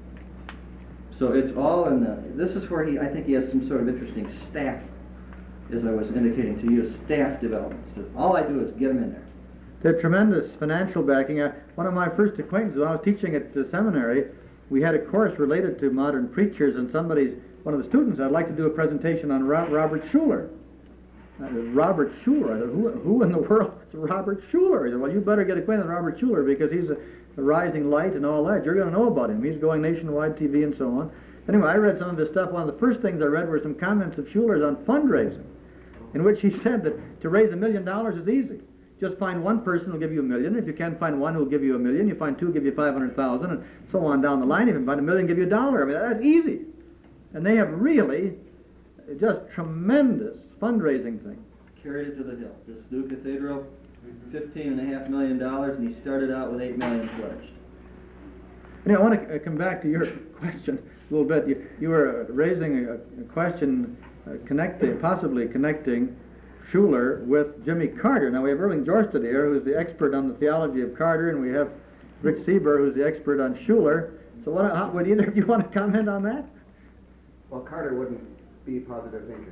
Speaker 2: So it's all in the, this is where he, I think he has some sort of interesting staff, as I was indicating to you, staff development. So all I do is get them in there.
Speaker 1: The tremendous financial backing. Uh, one of my first acquaintances, when I was teaching at the seminary, we had a course related to modern preachers, and somebody's, one of the students, I'd like to do a presentation on Ro- Robert Schuller. Uh, Robert Schuller. I said, who, who in the world is Robert Schuller? He said, well, you better get acquainted with Robert Schuller because he's a, a rising light and all that. You're going to know about him. He's going nationwide T V and so on. Anyway, I read some of his stuff. One of the first things I read were some comments of Schuller's on fundraising, in which he said that to raise a million dollars is easy. Just find one person who'll give you a million. If you can't find one who'll give you a million, you find two give you five hundred thousand, and so on down the line. If you find a million, give you a dollar. I mean, that's easy. And they have really just tremendous fundraising thing.
Speaker 2: Carried it to the hill. This new cathedral, fifteen and a half million dollars, and he started out with eight million pledged.
Speaker 1: And I want to uh, come back to your question a little bit. You, you were uh, raising a, a question uh, connecting, possibly connecting Schuller with Jimmy Carter. Now we have Erling Jorstad here, who's the expert on the theology of Carter, and we have Rich Sieber, who's the expert on Schuller. So what, how, would either of you want to comment on that?
Speaker 5: Well, Carter wouldn't be a positive thinker.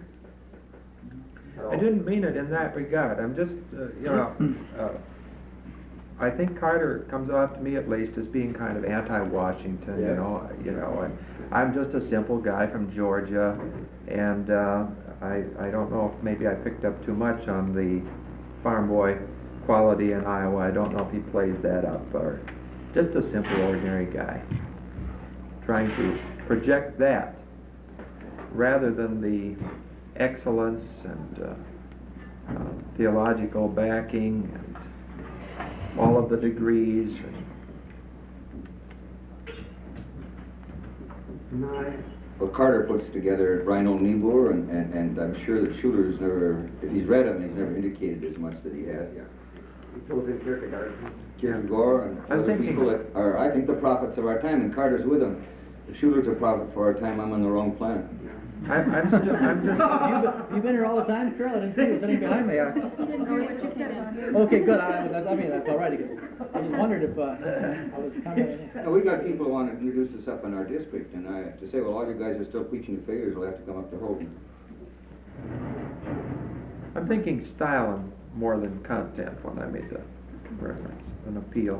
Speaker 4: I didn't mean it in that regard. I'm just, uh, you know, uh, I think Carter comes off to me at least as being kind of anti-Washington, yes. you know, you know, and I'm just a simple guy from Georgia, and uh, I, I don't know if maybe I picked up too much on the farm boy quality in Iowa. I don't know if he plays that up, or just a simple, ordinary guy trying to project that rather than the excellence and uh, uh, theological backing and all of the degrees.
Speaker 5: And
Speaker 6: Well, Carter puts together Reinhold Niebuhr, and, and, and I'm sure that Schuller's never, if he's read him, he's never indicated as much that he has.
Speaker 5: Yeah. He throws in Kierkegaard.
Speaker 6: Kierkegaard and
Speaker 4: I'm
Speaker 6: other
Speaker 4: thinking-
Speaker 6: people that are, I think, the prophets of our time, and Carter's with them. If Schuler's a prophet for our time, I'm on the wrong planet.
Speaker 4: I'm, I'm still, I'm just,
Speaker 1: You've been, you've been here all the time, Cheryl? I didn't see you sitting behind me. I-
Speaker 3: He didn't hear what you said.
Speaker 1: Okay, good. I, I mean, that's all right. I just wondered if uh, I was commenting.
Speaker 6: Now, we got people who want to introduce us up in our district, and I to say, well, all you guys are still preaching to failures will have to come up to Holden.
Speaker 4: I'm thinking style and more than content when I made the reference, an appeal.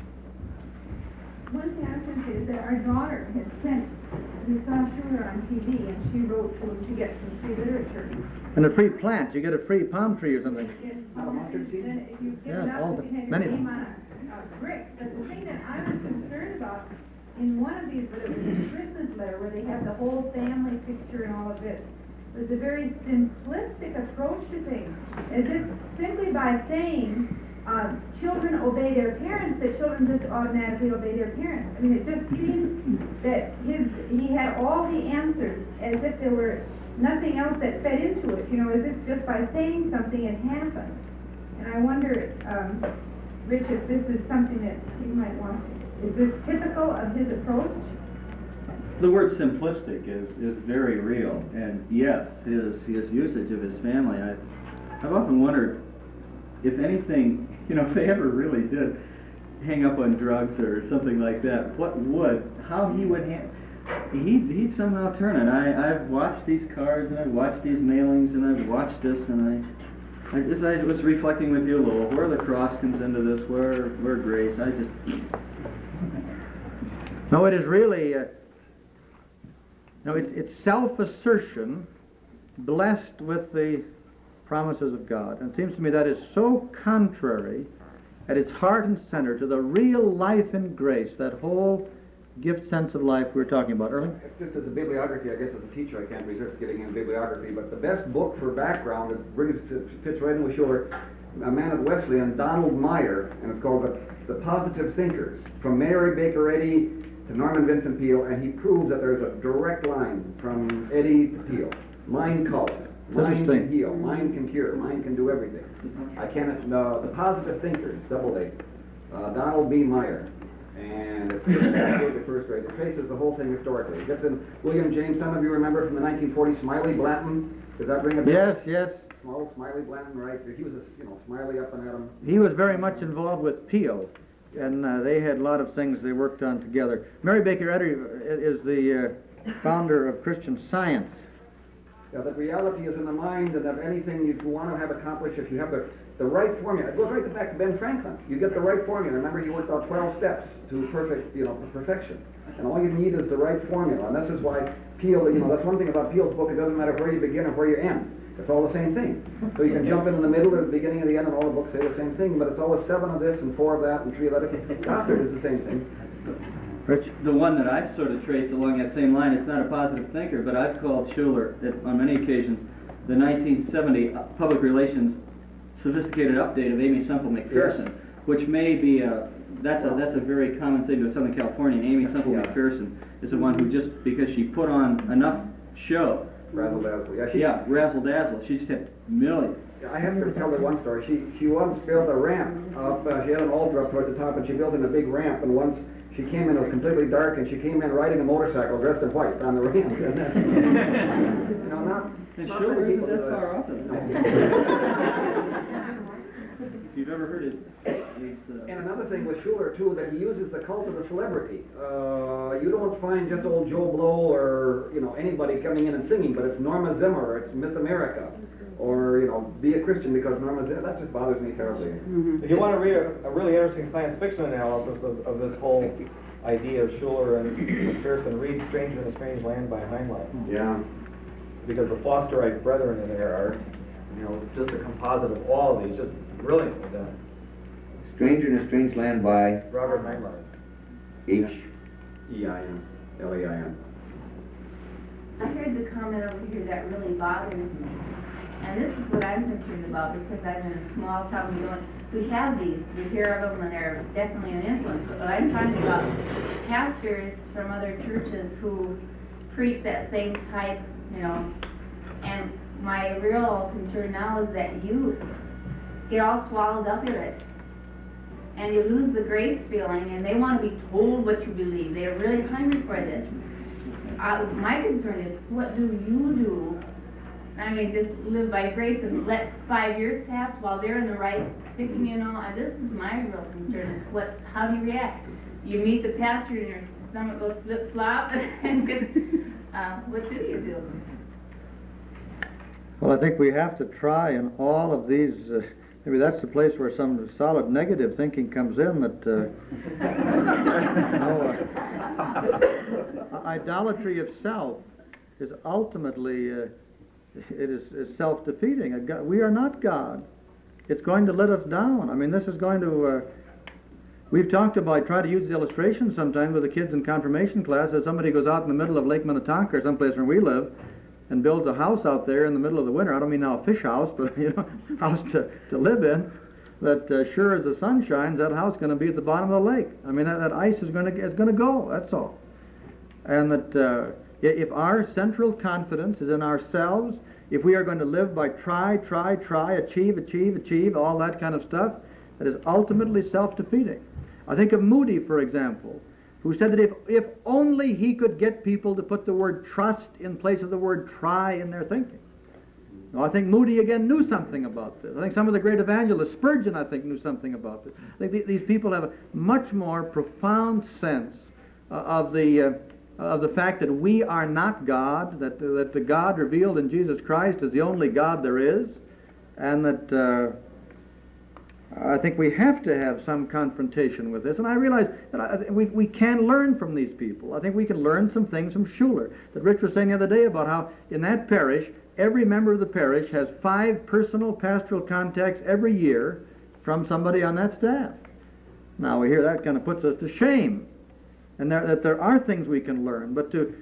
Speaker 7: One thing I was going to say is that our daughter had sent, we saw Schuler on T V, and she wrote to him to get some free literature.
Speaker 1: And a free plant. You get a free palm tree or something.
Speaker 7: Yes,
Speaker 5: Not a mustard seed?
Speaker 7: Then if you give
Speaker 1: Yeah,
Speaker 7: it
Speaker 1: all
Speaker 7: up,
Speaker 1: the-
Speaker 7: you had
Speaker 1: many
Speaker 7: your
Speaker 1: of
Speaker 7: name
Speaker 1: them.
Speaker 7: on a, a brick. But the thing that I was concerned about, in one of these, it was a Christmas letter where they had the whole family picture and all of this, was a very simplistic approach to things, as if simply by saying, uh, children obey their parents, that children just automatically obey their parents. I mean, it just seems that his, he had all the answers, as if there were nothing else that fed into it, you know, as if just by saying something it happened. And I wonder, um, Rich, if this is something that you might want to, is this typical of his approach?
Speaker 2: The word simplistic is, is very real, and yes, his his usage of his family. I I've often wondered if anything, you know, if they ever really did hang up on drugs or something like that, what would, how he would hand, he'd, he'd somehow turn it. I, I've watched these cards, and I've watched these mailings, and I've watched this, and I, I just, I was reflecting with you a little, where the cross comes into this, where, where grace, I just...
Speaker 1: No, it is really, uh, no, it's, it's self-assertion blessed with the promises of God. And it seems to me that is so contrary at its heart and center to the real life and grace, that whole gift sense of life we were talking about earlier.
Speaker 5: Just as a bibliography, I guess as a teacher, I can't resist getting in bibliography, but the best book for background, it brings it fits right in with Schuler, a man at Wesleyan, Donald Meyer, and it's called the, the Positive Thinkers, from Mary Baker Eddy to Norman Vincent Peale, and he proves that there's a direct line from Eddy to Peale. Mind cult. Mind can heal. Mind can cure. Mind can do everything. I cannot. Uh, the Positive Thinkers, double A. Uh, Donald B. Meyer, and it's just absolutely first rate. It traces the whole thing historically. It gets in William James. Some of you remember from the nineteen forties, Smiley Blanton. Does that ring a bell?
Speaker 1: Yes, yes.
Speaker 5: Small Smiley Blanton, right? He was, a, you know, Smiley up and at him.
Speaker 1: He was very much involved with Peale, and uh, they had a lot of things they worked on together. Mary Baker Eddy is the uh, founder of Christian Science.
Speaker 5: Yeah, that reality is in the mind, and that anything you want to have accomplished, if you have the, the right formula. It goes right back to Ben Franklin. You get the right formula. Remember, he worked out twelve steps to perfect, you know, perfection. And all you need is the right formula. And this is why Peale, you know, that's one thing about Peale's book. It doesn't matter where you begin or where you end. It's all the same thing. So you can jump in in the middle or the beginning or the end, and all the books say the same thing, but it's always seven of this and four of that and three of that. Goddard is the same thing.
Speaker 1: Rich?
Speaker 2: The one that I've sort of traced along that same line, it's not a positive thinker, but I've called Schuler, at, on many occasions, the nineteen seventy Public Relations Sophisticated Update of Amy Semple McPherson, yes. Which may be a, that's a, that's a very common thing to Southern California. And Amy Semple yeah. McPherson is the one who just, because she put on enough show.
Speaker 5: Razzle dazzle. Yeah, she,
Speaker 2: yeah, razzle dazzle. She just had millions.
Speaker 5: I have to tell her one story. She she once built a ramp up, uh, she had an altar up towards the top, and she built in a big ramp, and once she came in, it was completely dark, and she came in riding a motorcycle dressed in white on the ramp. you know, not,
Speaker 2: and
Speaker 5: not
Speaker 2: Schuler
Speaker 5: many
Speaker 2: isn't
Speaker 5: people
Speaker 2: that
Speaker 5: do
Speaker 2: far off. If you've ever heard his... his uh,
Speaker 5: and another thing with Schuler, too, that he uses the cult of the celebrity. Uh, you don't find just old Joe Blow or, you know, anybody coming in and singing, but it's Norma Zimmer, or it's Miss America, or, you know, be a Christian because Norma Zimmer. That just bothers me terribly.
Speaker 8: Mm-hmm. If you want to read a, a really interesting science fiction analysis of, of this whole idea of Schuler and McPherson, read Stranger in a Strange Land by Heinlein.
Speaker 5: Yeah.
Speaker 8: Because the Fosterite brethren in there are, you know, just a composite of all of these, just brilliantly done.
Speaker 6: Stranger in a Strange Land by
Speaker 8: Robert Heinlein.
Speaker 6: H.
Speaker 5: E I N. L A I N.
Speaker 9: I heard the comment over here that really bothers me. And this is what I'm concerned about, because I'm in a small town. We don't, we have these, we hear of them, and they're definitely an influence. But I'm talking about pastors from other churches who preach that same type, you know. And my real concern now is that youth get all swallowed up in it. and you lose the grace feeling, and they want to be told what you believe. They're really hungry for this. Uh, my concern is, what do you do? I mean, just live by grace and let five years pass while they're in the right, sticking you know, and this is my real concern, is what, how do you react? You meet the pastor and your stomach goes flip-flop, and uh, what do you do?
Speaker 1: Well, I think we have to try in all of these, uh, maybe that's the place where some solid negative thinking comes in, that uh, you know, uh, idolatry of self is ultimately, uh, it is, is self-defeating. A God, we are not God. It's going to let us down. I mean, this is going to, uh, we've talked about, try to use the illustration sometimes with the kids in confirmation class, as somebody goes out in the middle of Lake Minnetonka or someplace where we live, and builds a house out there in the middle of the winter. I don't mean now a fish house, but you know, house to, to live in. That uh, sure as the sun shines, that house is going to be at the bottom of the lake. I mean, that, that ice is going to is going to go. That's all. And that uh, if our central confidence is in ourselves, if we are going to live by try, try, try, achieve, achieve, achieve, all that kind of stuff, that is ultimately self-defeating. I think of Moody, for example, who said that if, if only he could get people to put the word trust in place of the word try in their thinking. Now, I think Moody, again, knew something about this. I think some of the great evangelists, Spurgeon, I think, knew something about this. I think th- these people have a much more profound sense uh, of the uh, of the fact that we are not God, that, uh, that the God revealed in Jesus Christ is the only God there is, and that uh, I think we have to have some confrontation with this. And I realize that I, we, we can learn from these people. I think we can learn some things from Schuller. That Rich was saying the other day about how in that parish, every member of the parish has five personal pastoral contacts every year from somebody on that staff. Now we hear that kind of puts us to shame. And there, that there are things we can learn, but to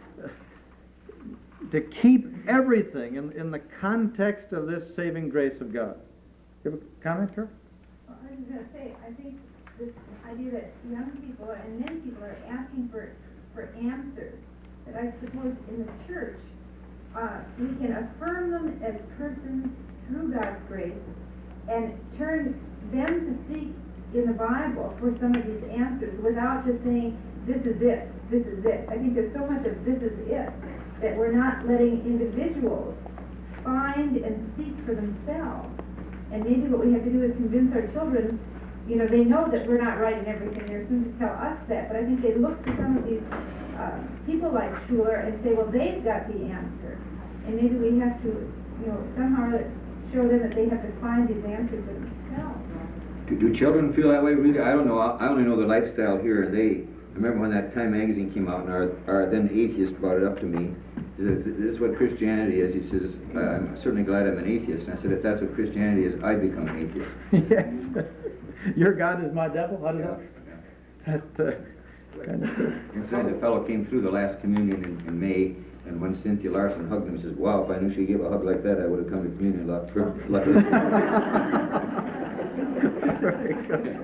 Speaker 1: to keep everything in, in the context of this saving grace of God. You have a comment, Carol?
Speaker 7: Well, I was going to say, I think this idea that young people and many people are asking for, for answers, that I suppose in the church, uh, we can affirm them as persons through God's grace and turn them to seek in the Bible for some of these answers without just saying, this is it, this is it. I think there's so much of this is it that we're not letting individuals find and seek for themselves. And maybe what we have to do is convince our children, you know, they know that we're not right in everything. They're soon to tell us that. But I think they look to some of these uh, people like Schuller and say, well, they've got the answer. And maybe we have to, you know, somehow show them that they have to find these answers for themselves.
Speaker 6: Do, do children feel that way, really? I don't know. I, I only know the lifestyle here. And they, I remember when that Time magazine came out, and our, our then atheist brought it up to me. He says, this is what Christianity is. He says, I'm certainly glad I'm an atheist. And I said, if that's what Christianity is, I become an atheist.
Speaker 1: Yes. Your God is my devil? How does
Speaker 6: Yeah.
Speaker 1: that? That uh, kind of thing.
Speaker 6: Inside, the fellow came through the last communion in, in May, and when Cynthia Larson hugged him, he says, wow, if I knew she gave a hug like that, I would have come to communion a lot luckier.
Speaker 1: Very good.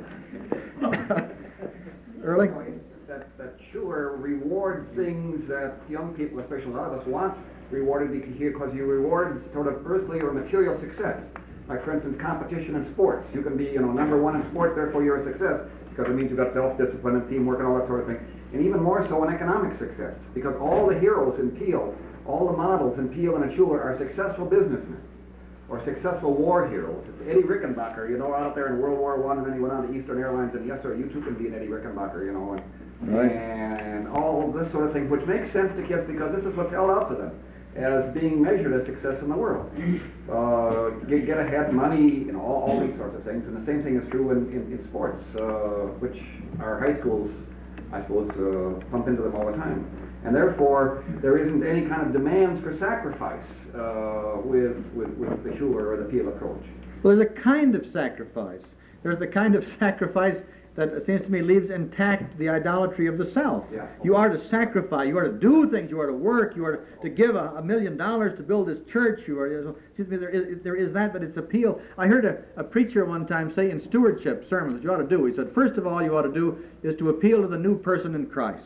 Speaker 1: Early?
Speaker 5: That, that sure rewards things that young people, especially a lot of us, want rewarded because you reward sort of earthly or material success. Like, for instance, competition in sports. You can be, you know, number one in sports, therefore you're a success, because it means you've got self-discipline and teamwork and all that sort of thing. And even more so in economic success, because all the heroes in Peel, all the models in Peel and in Schuller are successful businessmen or successful war heroes. It's Eddie Rickenbacker, you know, out there in World War One, and then he went on to Eastern Airlines, and yes, sir, you too can be an Eddie Rickenbacker, you know, and,
Speaker 1: Right.
Speaker 5: and all this sort of thing, which makes sense to kids because this is what's held out to them as being measured as success in the world. Uh, get, get ahead, money, you know, all, all these sorts of things. And the same thing is true in, in, in sports, uh, which our high schools, I suppose, uh, pump into them all the time. And therefore, there isn't any kind of demands for sacrifice uh, with, with, with the Schuller or the Peel approach.
Speaker 1: Well, there's a kind of sacrifice. There's the kind of sacrifice that, it seems to me, leaves intact the idolatry of the self.
Speaker 5: Yeah.
Speaker 1: You are to sacrifice. You are to do things. You are to work. You are to, to give a, a million dollars to build this church. You are. You know, excuse me. There is there is that, but it's appeal. I heard a, a preacher one time say in stewardship sermons, you ought to do. He said, first of all, you ought to do is to appeal to the new person in Christ.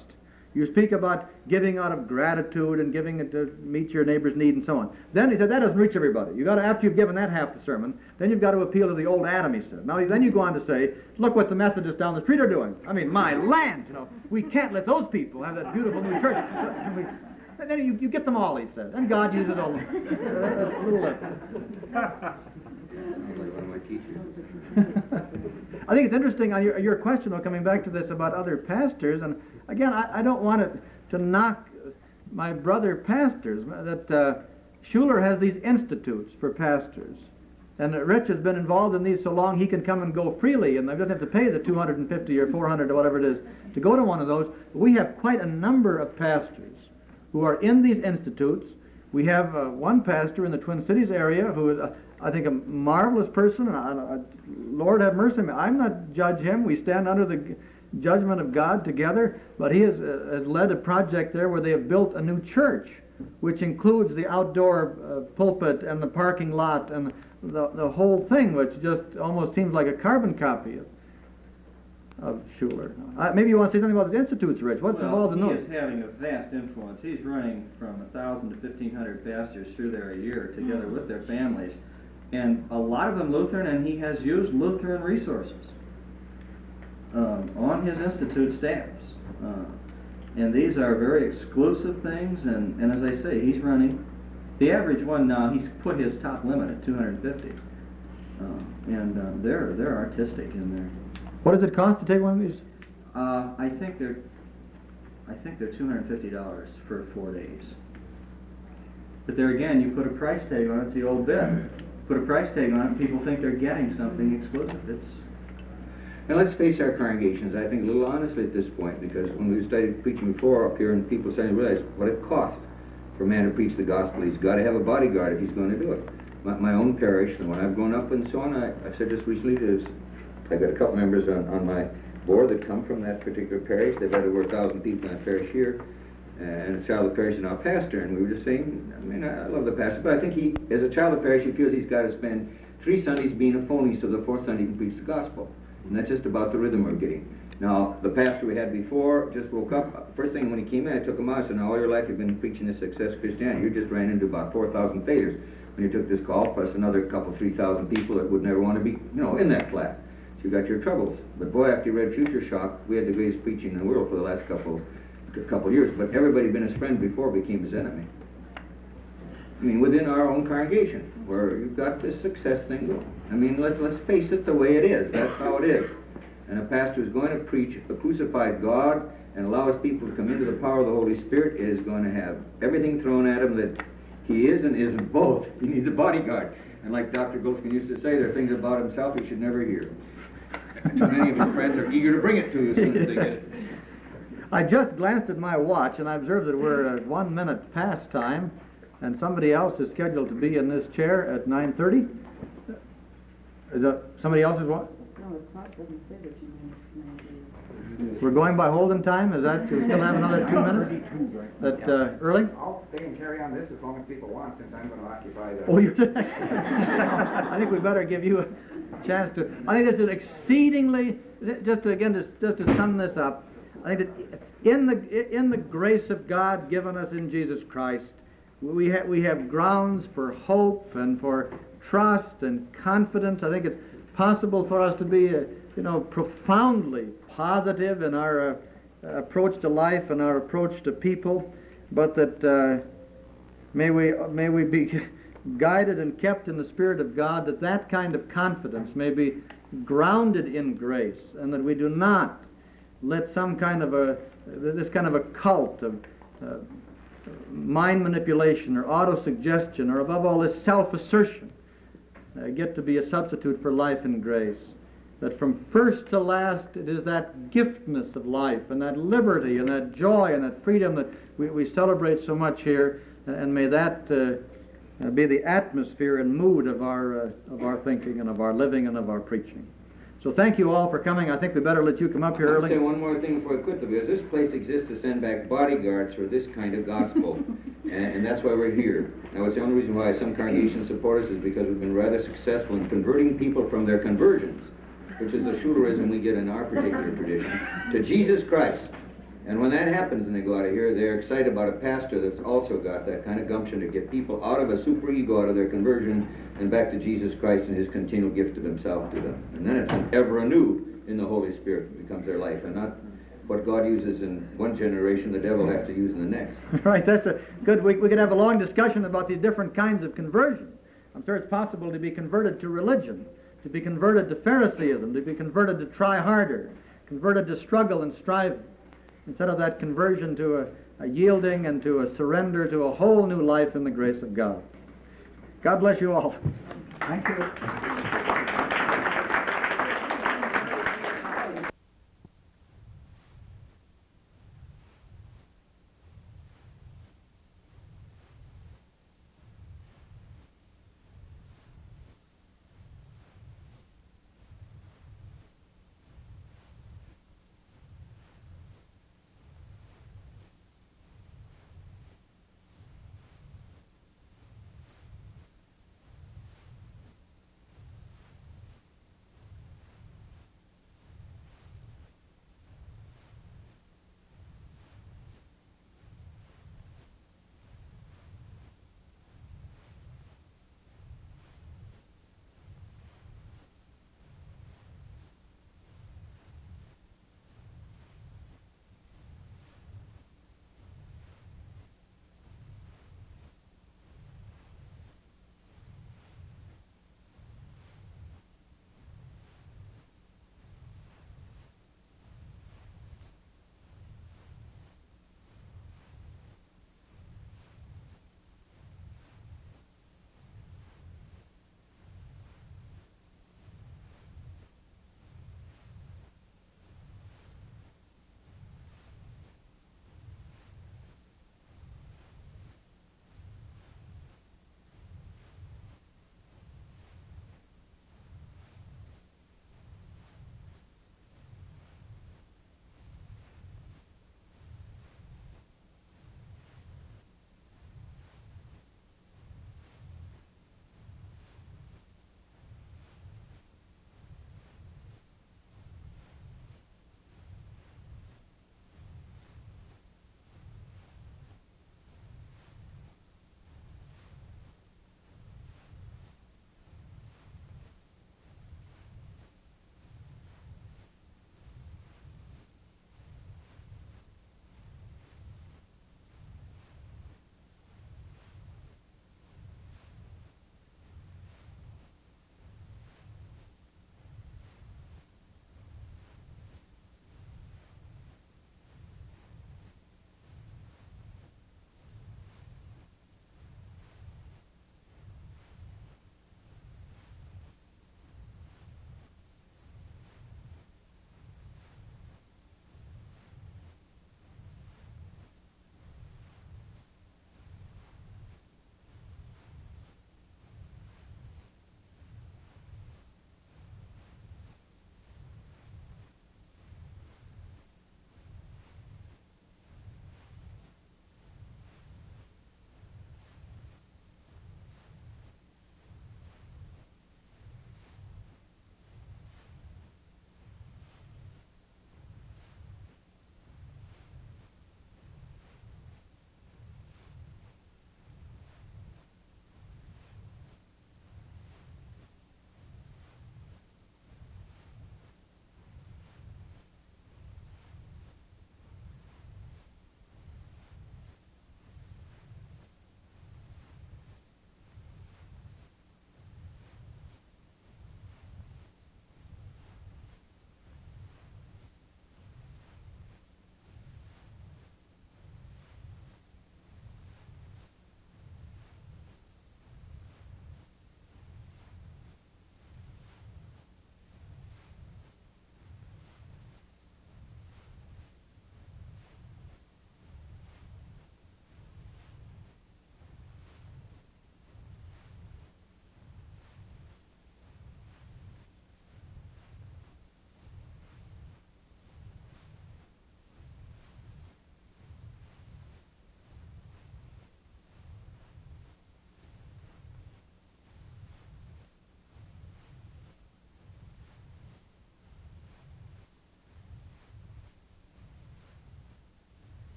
Speaker 1: You speak about giving out of gratitude and giving it to meet your neighbor's need and so on. Then he said that doesn't reach everybody. You got to, after you've given that half the sermon, then you've got to appeal to the old Adam, he said. Now then you go on to say, look what the Methodists down the street are doing. I mean, my land, you know, we can't let those people have that beautiful new church. And then you, you get them all, he said. And God uses all of them. That's a little. Uh,
Speaker 6: Like one of my teachers.
Speaker 1: I think it's interesting on your, your question, though, coming back to this about other pastors. And again, I, I don't want it to knock my brother pastors. That uh, Schuler has these institutes for pastors. And Rich has been involved in these so long he can come and go freely, and they doesn't have to pay the two hundred fifty or four hundred or whatever it is to go to one of those. We have quite a number of pastors who are in these institutes. We have uh, one pastor in the Twin Cities area who is, uh, I think, a marvelous person. And I, I, Lord have mercy on me. I'm not judge him. We stand under the g- judgment of God together. But he has, uh, has led a project there where they have built a new church, which includes the outdoor uh, pulpit and the parking lot and the the whole thing, which just almost seems like a carbon copy of, of Schuler. Uh, maybe you want to say something about his institutes, Rich. What's
Speaker 2: well,
Speaker 1: involved in
Speaker 2: he
Speaker 1: those?
Speaker 2: is having a vast influence. He's running from a thousand to fifteen hundred pastors through there a year, together with their families, and a lot of them Lutheran. And he has used Lutheran resources um, on his institute staffs, uh, and these are very exclusive things. And, and as I say, he's running. The average one now, he's put his top limit at two hundred fifty, uh, and uh, they're they're artistic in there.
Speaker 1: What does it cost to take one of these?
Speaker 2: Uh, I think they're, I think they're two hundred fifty dollars for four days. But there again, you put a price tag on it. It's the old bit. Put a price tag on it, people think they're getting something exclusive. It's.
Speaker 6: Now let's face our congregations, I think, a little honestly at this point, because when we started preaching before up here, and people started to realize what it costs for a man to preach the gospel. He's got to have a bodyguard if he's going to do it. My, my own parish, the one I've grown up in and so on, I, I said just recently, there's, I've got a couple members on, on my board that come from that particular parish. They've had over a thousand people in that parish here, uh, and a child of the parish is now a pastor. And we were just saying, I mean, I, I love the pastor, but I think he, as a child of the parish, he feels he's got to spend three Sundays being a phony so the fourth Sunday he can preach the gospel. And that's just about the rhythm we're getting. Now, the pastor we had before just woke up. First thing when he came in, I took him out and said, now all your life you've been preaching this success Christianity. You just ran into about four thousand failures when you took this call, plus another couple, three thousand people that would never want to be, you know, in that class. So you got your troubles. But boy, after you read Future Shock, we had the greatest preaching in the world for the last couple, couple years. But everybody had been his friend before became his enemy. I mean, within our own congregation, where you've got this success thing going. I mean, let's let's face it the way it is. That's how it is. And a pastor is going to preach a crucified God and allow his people to come into the power of the Holy Spirit is going to have everything thrown at him that he is and isn't both. He needs a bodyguard. And like Doctor Goldskin used to say, there are things about himself he should never hear. Too many of his friends are eager to bring it to you as soon as they get it.
Speaker 1: I just glanced at my watch and I observed that we're at one minute past time, and somebody else is scheduled to be in this chair at nine thirty. Is that somebody else's watch?
Speaker 3: No, the clock doesn't say that you
Speaker 1: We're going by Holden time? Is that, do we still have another two minutes? That, uh, early?
Speaker 5: I'll stay and carry on this as long as people want, since I'm going to occupy the...
Speaker 1: Oh, you're... I think we better give you a chance to... I think this is exceedingly... Just to, again, just, just to sum this up, I think that in the, in the grace of God given us in Jesus Christ, we, ha- we have grounds for hope and for trust and confidence. I think it's possible for us to be, uh, you know, profoundly positive in our uh, approach to life and our approach to people, but that uh, may we may we be guided and kept in the Spirit of God, that that kind of confidence may be grounded in grace, and that we do not let some kind of a this kind of a cult of uh, mind manipulation or auto-suggestion, or above all this self-assertion, uh, get to be a substitute for life and grace. That from first to last it is that giftness of life and that liberty and that joy and that freedom that we, we celebrate so much here, and may that uh, uh, be the atmosphere and mood of our uh, of our thinking and of our living and of our preaching. So thank you all for coming. I think we better let you come up here
Speaker 6: I'll
Speaker 1: early.
Speaker 6: say one more thing before I quit, though, because this place exists to send back bodyguards for this kind of gospel, and, and that's why we're here. Now, it's the only reason why some congregations support us is because we've been rather successful in converting people from their conversions, which is the Schulerism we get in our particular tradition, to Jesus Christ. And when that happens and they go out of here, they're excited about a pastor that's also got that kind of gumption to get people out of a superego, out of their conversion, and back to Jesus Christ and His continual gift of Himself to them. And then it's an ever anew in the Holy Spirit that becomes their life, and not what God uses in one generation, the devil has to use in the next.
Speaker 1: Right, that's a good, we, we could have a long discussion about these different kinds of conversion. I'm sure it's possible to be converted to religion, to be converted to Phariseeism, to be converted to try harder, converted to struggle and strive, instead of that conversion to a, a yielding and to a surrender to a whole new life in the grace of God. God bless you all.
Speaker 10: Thank you.